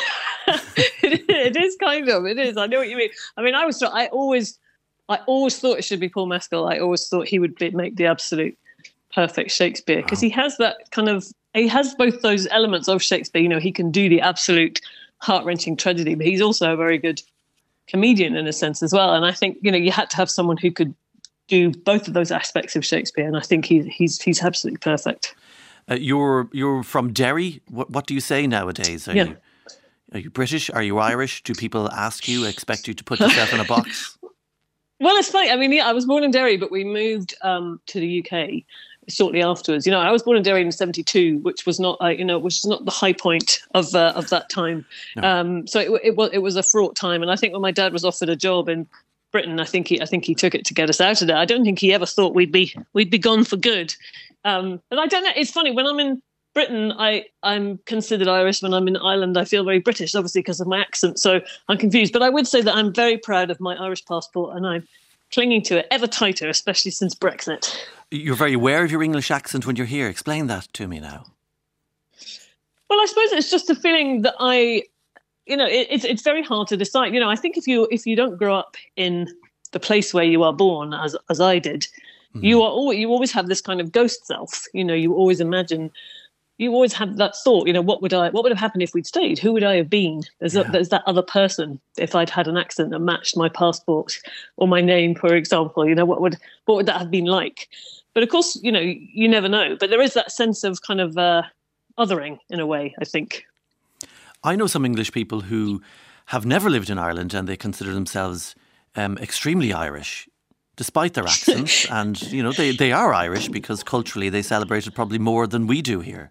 it, it is kind of. It is. I know what you mean. I mean, I was. I always. I always thought it should be Paul Mescal. I always thought he would be, make the absolute perfect Shakespeare, because he has that kind of, he has both those elements of Shakespeare. You know, he can do the absolute heart-wrenching tragedy, but he's also a very good comedian in a sense as well. And I think, you know, you had to have someone who could do both of those aspects of Shakespeare, and I think he's he's he's absolutely perfect. Uh, you're you're from Derry. What what do you say nowadays? Are yeah. you are you British? Are you Irish? Do people ask you, expect you to put yourself in a box? Well, it's funny. I mean, yeah, I was born in Derry, but we moved um, to the U K shortly afterwards. You know, I was born in Derry in seventy-two, which was not, uh, you know, which was not the high point of uh, of that time. No. Um, so it, it was it was a fraught time, and I think when my dad was offered a job in Britain, I think he I think he took it to get us out of there. I don't think he ever thought we'd be we'd be gone for good. Um, but I don't know. It's funny, when I'm in Britain, I, I'm considered Irish. When I'm in Ireland, I feel very British, obviously because of my accent. So I'm confused. But I would say that I'm very proud of my Irish passport, and I'm clinging to it ever tighter, especially since Brexit. You're very aware of your English accent when you're here. Explain that to me now. Well, I suppose it's just a feeling that I, you know, it, it's it's very hard to decide. You know, I think if you if you don't grow up in the place where you are born, as as I did, mm. you are always, you always have this kind of ghost self. You know, you always imagine. You always have that thought, you know, what would I, what would have happened if we'd stayed? Who would I have been? There's, yeah. a, there's that other person. If I'd had an accent that matched my passport or my name, for example, you know, what would, what would that have been like? But of course, you know, you never know. But there is that sense of kind of uh, othering in a way, I think. I know some English people who have never lived in Ireland, and they consider themselves um, extremely Irish, despite their accents. And, you know, they, they are Irish because culturally they celebrate it probably more than we do here.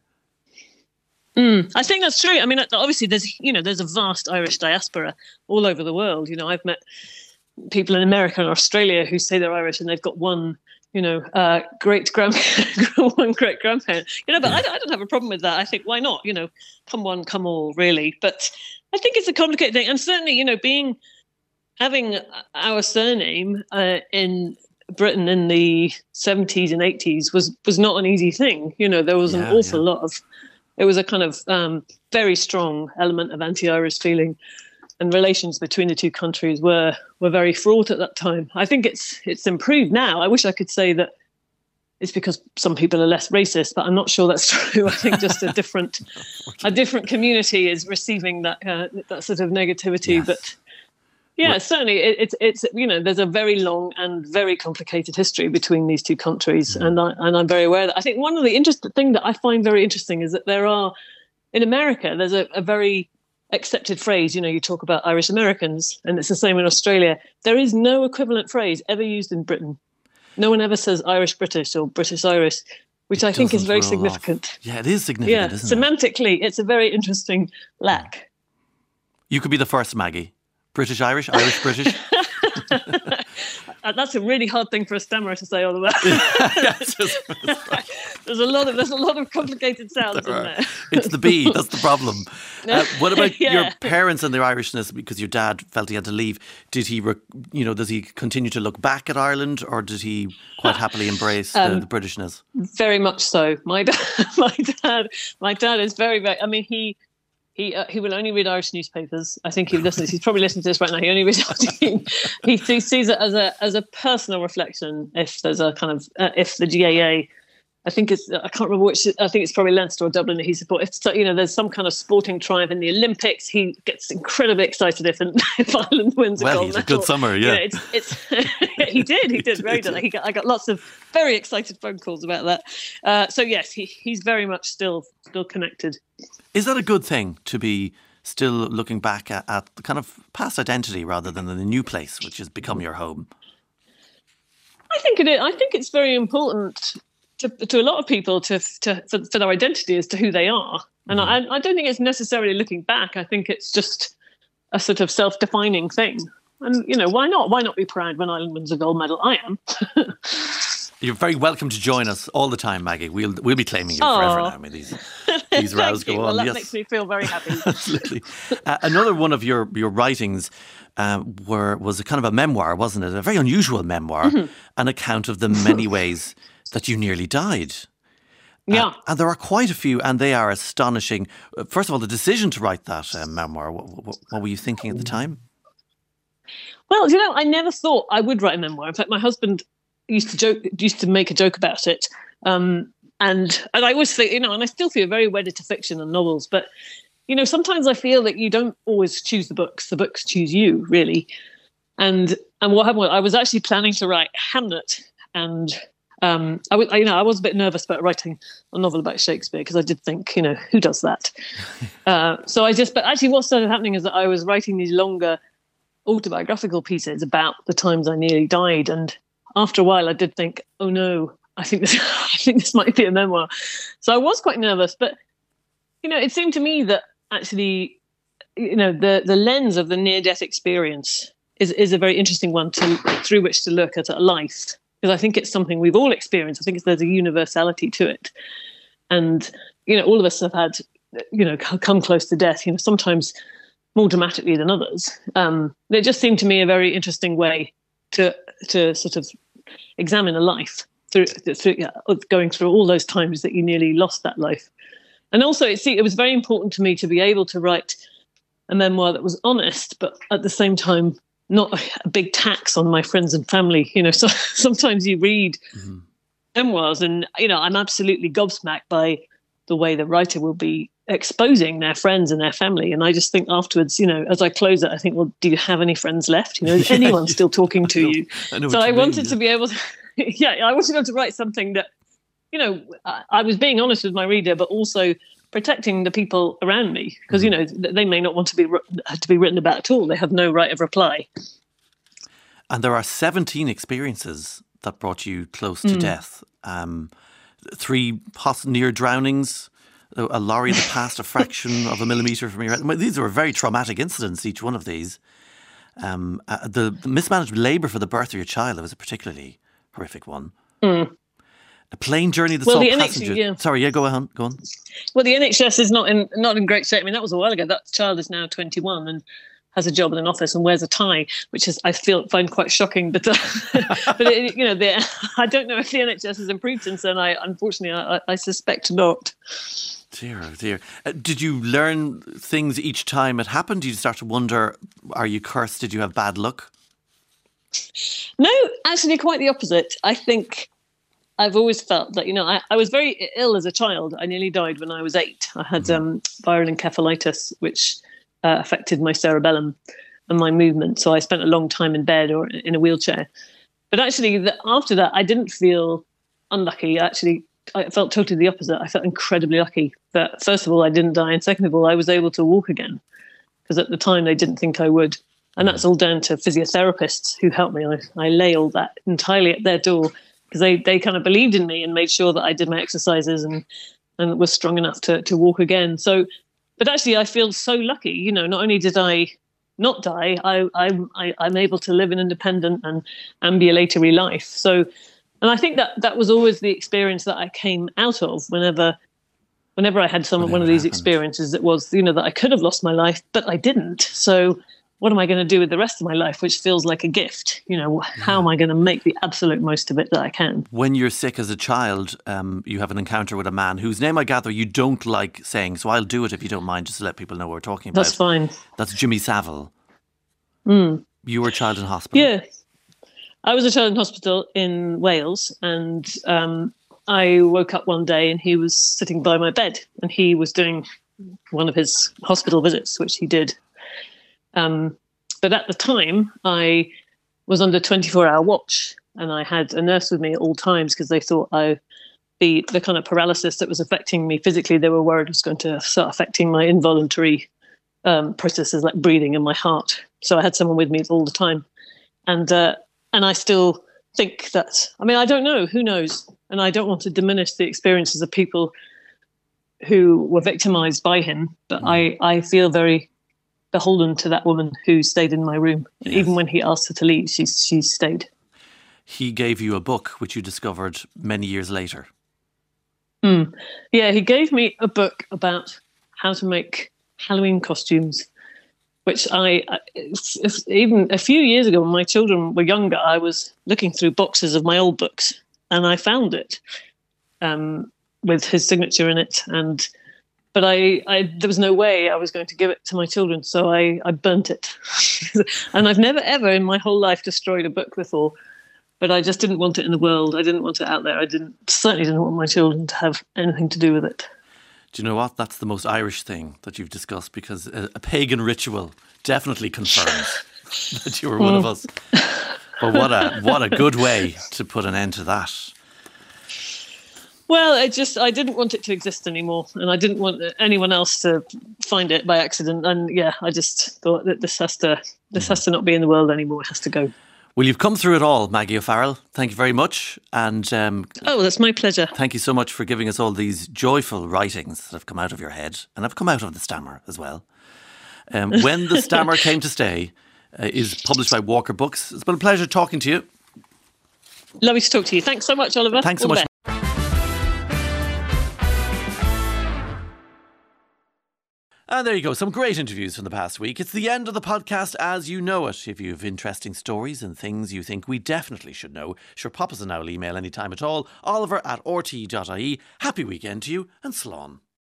Mm, I think that's true. I mean, obviously, there's you know there's a vast Irish diaspora all over the world. You know, I've met people in America and Australia who say they're Irish and they've got one, you know, uh, great grand one great grandparent. You know, but I don't, I don't have a problem with that. I think why not? You know, come one, come all, really. But I think it's a complicated thing, and certainly, you know, being having our surname uh, in Britain in the seventies and eighties was was not an easy thing. You know, there was yeah, an awful yeah. lot of. It was a kind of um, very strong element of anti-Irish feeling, and relations between the two countries were were very fraught at that time. I think it's it's improved now. I wish I could say that it's because some people are less racist, but I'm not sure that's true. I think just a different a different community is receiving that uh, that sort of negativity. Yes. But yeah, well, certainly it, it's it's you know there's a very long and very complicated history between these two countries, mm. and I and I'm very aware of that. I think one of the interesting thing that I find very interesting is that there are in America there's a, a very accepted phrase. You know, you talk about Irish Americans, and it's the same in Australia. There is no equivalent phrase ever used in Britain. No one ever says Irish British or British Irish, which it I think is very roll significant. Off. Yeah, it is significant. Yeah, isn't semantically, it? It's a very interesting lack. You could be the first, Maggie. British Irish, Irish British. That's a really hard thing for a stammerer to say all of that. there's a lot of there's a lot of complicated sounds there in there. It's the B. That's the problem. Uh, what about yeah. your parents and their Irishness? Because your dad felt he had to leave. Did he, rec- you know, does he continue to look back at Ireland, or did he quite happily embrace um, the, the Britishness? Very much so. My dad, my dad, my dad is very, very. I mean, he. He uh, he will only read Irish newspapers. I think he listens. He's probably listening to this right now. He only reads. he, he sees it as a as a personal reflection. If there's a kind of uh, if the G A A, I think it's I can't remember which. I think it's probably Leinster or Dublin that he supports. If you know, there's some kind of sporting triumph in the Olympics, he gets incredibly excited if, if Ireland wins a well, gold he's medal. a good summer, yeah. You know, it's it's he did he did very good. He got, I got lots of very excited phone calls about that. Uh, so yes, he he's very much still still connected. Is that a good thing, to be still looking back at, at the kind of past identity rather than the new place, which has become your home? I think it is. I think it's very important to, to a lot of people to, to for, for their identity as to who they are. And mm. I, I don't think it's necessarily looking back. I think it's just a sort of self-defining thing. And, you know, why not? Why not be proud when Ireland wins a gold medal? I am. You're very welcome to join us all the time, Maggie. We'll we'll be claiming you Aww. forever now. I mean, these these rows go you. on. Well, that yes. makes me feel very happy. Absolutely. Uh, another one of your your writings uh, were was a kind of a memoir, wasn't it? A very unusual memoir, mm-hmm. an account of the many ways that you nearly died. Yeah, uh, and there are quite a few, and they are astonishing. First of all, the decision to write that uh, memoir. What, what, what were you thinking at the time? Well, you know, I never thought I would write a memoir. In fact, my husband used to joke, used to make a joke about it, um, and and I always think, you know, and I still feel very wedded to fiction and novels. But you know, sometimes I feel that you don't always choose the books; the books choose you, really. And and what happened was I was actually planning to write Hamlet, and um, I was, you know, I was a bit nervous about writing a novel about Shakespeare because I did think, you know, who does that? uh, so I just, but actually, what started happening is that I was writing these longer autobiographical pieces about the times I nearly died, and after a while I did think, oh no, I think this I think this might be a memoir. So I was quite nervous, but you know, it seemed to me that actually, you know, the the lens of the near-death experience is is a very interesting one to through which to look at a life, because I think it's something we've all experienced. I think it's, there's a universality to it, and you know, all of us have had, you know, come close to death. You know, sometimes more dramatically than others. Um, it just seemed to me a very interesting way to to sort of examine a life through, through yeah, going through all those times that you nearly lost that life. And also, it, see, it was very important to me to be able to write a memoir that was honest, but at the same time, not a big tax on my friends and family. You know, so sometimes you read mm-hmm. memoirs and, you know, I'm absolutely gobsmacked by the way the writer will be exposing their friends and their family. And I just think afterwards, you know, as I close it, I think, well, do you have any friends left? You know, is yeah, anyone yeah. still talking to I know, you? I know so I wanted mean, to yeah. be able to, yeah, I wanted to be able to write something that, you know, I, I was being honest with my reader, but also protecting the people around me, because, mm-hmm. you know, they may not want to be to be written about at all. They have no right of reply. And there are seventeen experiences that brought you close to mm. death. Um, three poss- near drownings, a lorry that passed a fraction of a millimetre from your head. These were very traumatic incidents, each one of these. Um, uh, the, the mismanaged labour for the birth of your child, that was a particularly horrific one. Mm. A plane journey that well, saw the passengers. N H S, yeah. Sorry, yeah, go on, go on. Well, the N H S is not in not in great shape. I mean, that was a while ago. That child is now twenty-one and has a job in an office and wears a tie, which is I feel find quite shocking. But uh, but it, you know, the, I don't know if the N H S has improved since then. I unfortunately, I, I suspect not. Dear, oh dear. Uh, did you learn things each time it happened? Did you start to wonder, are you cursed? Did you have bad luck? No, actually quite the opposite. I think I've always felt that, you know, I, I was very ill as a child. I nearly died when I was eight. I had mm. um, viral encephalitis, which uh, affected my cerebellum and my movement. So I spent a long time in bed or in a wheelchair. But actually, the, after that, I didn't feel unlucky. Actually, I felt totally the opposite. I felt incredibly lucky that, first of all, I didn't die. And second of all, I was able to walk again, because at the time they didn't think I would. And that's all down to physiotherapists who helped me. I, I lay all that entirely at their door, because they, they kind of believed in me and made sure that I did my exercises and, and was strong enough to, to walk again. So, but actually I feel so lucky, you know, not only did I not die, I, I, I, I'm able to live an independent and ambulatory life. So, and I think that that was always the experience that I came out of whenever, whenever I had some, one of these happened. experiences. It was, you know, that I could have lost my life, but I didn't. So what am I going to do with the rest of my life, which feels like a gift? You know, how am I going to make the absolute most of it that I can? When you're sick as a child, um, you have an encounter with a man whose name I gather you don't like saying, so I'll do it if you don't mind, just to let people know what we're talking about. That's fine. That's Jimmy Savile. Mm. You were a child in hospital. Yeah. I was a child in hospital in Wales, and um, I woke up one day and he was sitting by my bed, and he was doing one of his hospital visits, which he did. Um, but at the time, I was under twenty-four hour watch, and I had a nurse with me at all times because they thought I, the the kind of paralysis that was affecting me physically, they were worried was going to start affecting my involuntary um, processes like breathing and my heart. So I had someone with me all the time, and uh, and I still think that. I mean, I don't know. Who knows? And I don't want to diminish the experiences of people who were victimized by him, but mm. I I feel very beholden to that woman who stayed in my room. Yes. Even when he asked her to leave, she she stayed. He gave you a book which you discovered many years later. Mm. Yeah, he gave me a book about how to make Halloween costumes, which I, if, if, even a few years ago when my children were younger, I was looking through boxes of my old books and I found it um, with his signature in it. And But I, I, there was no way I was going to give it to my children, so I, I burnt it. And I've never, ever in my whole life destroyed a book before, but I just didn't want it in the world. I didn't want it out there. I didn't certainly didn't want my children to have anything to do with it. Do you know what? That's the most Irish thing that you've discussed, because a, a pagan ritual definitely confirms that you were one mm. of us. But what a what a good way to put an end to that. Well, I just I didn't want it to exist anymore, and I didn't want anyone else to find it by accident. And yeah, I just thought that this has to this has to not be in the world anymore. It has to go. Well, you've come through it all, Maggie O'Farrell. Thank you very much. And um, oh, that's my pleasure. Thank you so much for giving us all these joyful writings that have come out of your head, and have come out of The Stammer as well. Um, When the Stammer Came to Stay uh, is published by Walker Books. It's been a pleasure talking to you. Lovely to talk to you. Thanks so much, Oliver. Thanks so all much. And there you go, some great interviews from the past week. It's the end of the podcast as you know it. If you have interesting stories and things you think we definitely should know, sure, pop us an owl email anytime at all. Oliver at r t e dot i e. Happy weekend to you, and slán.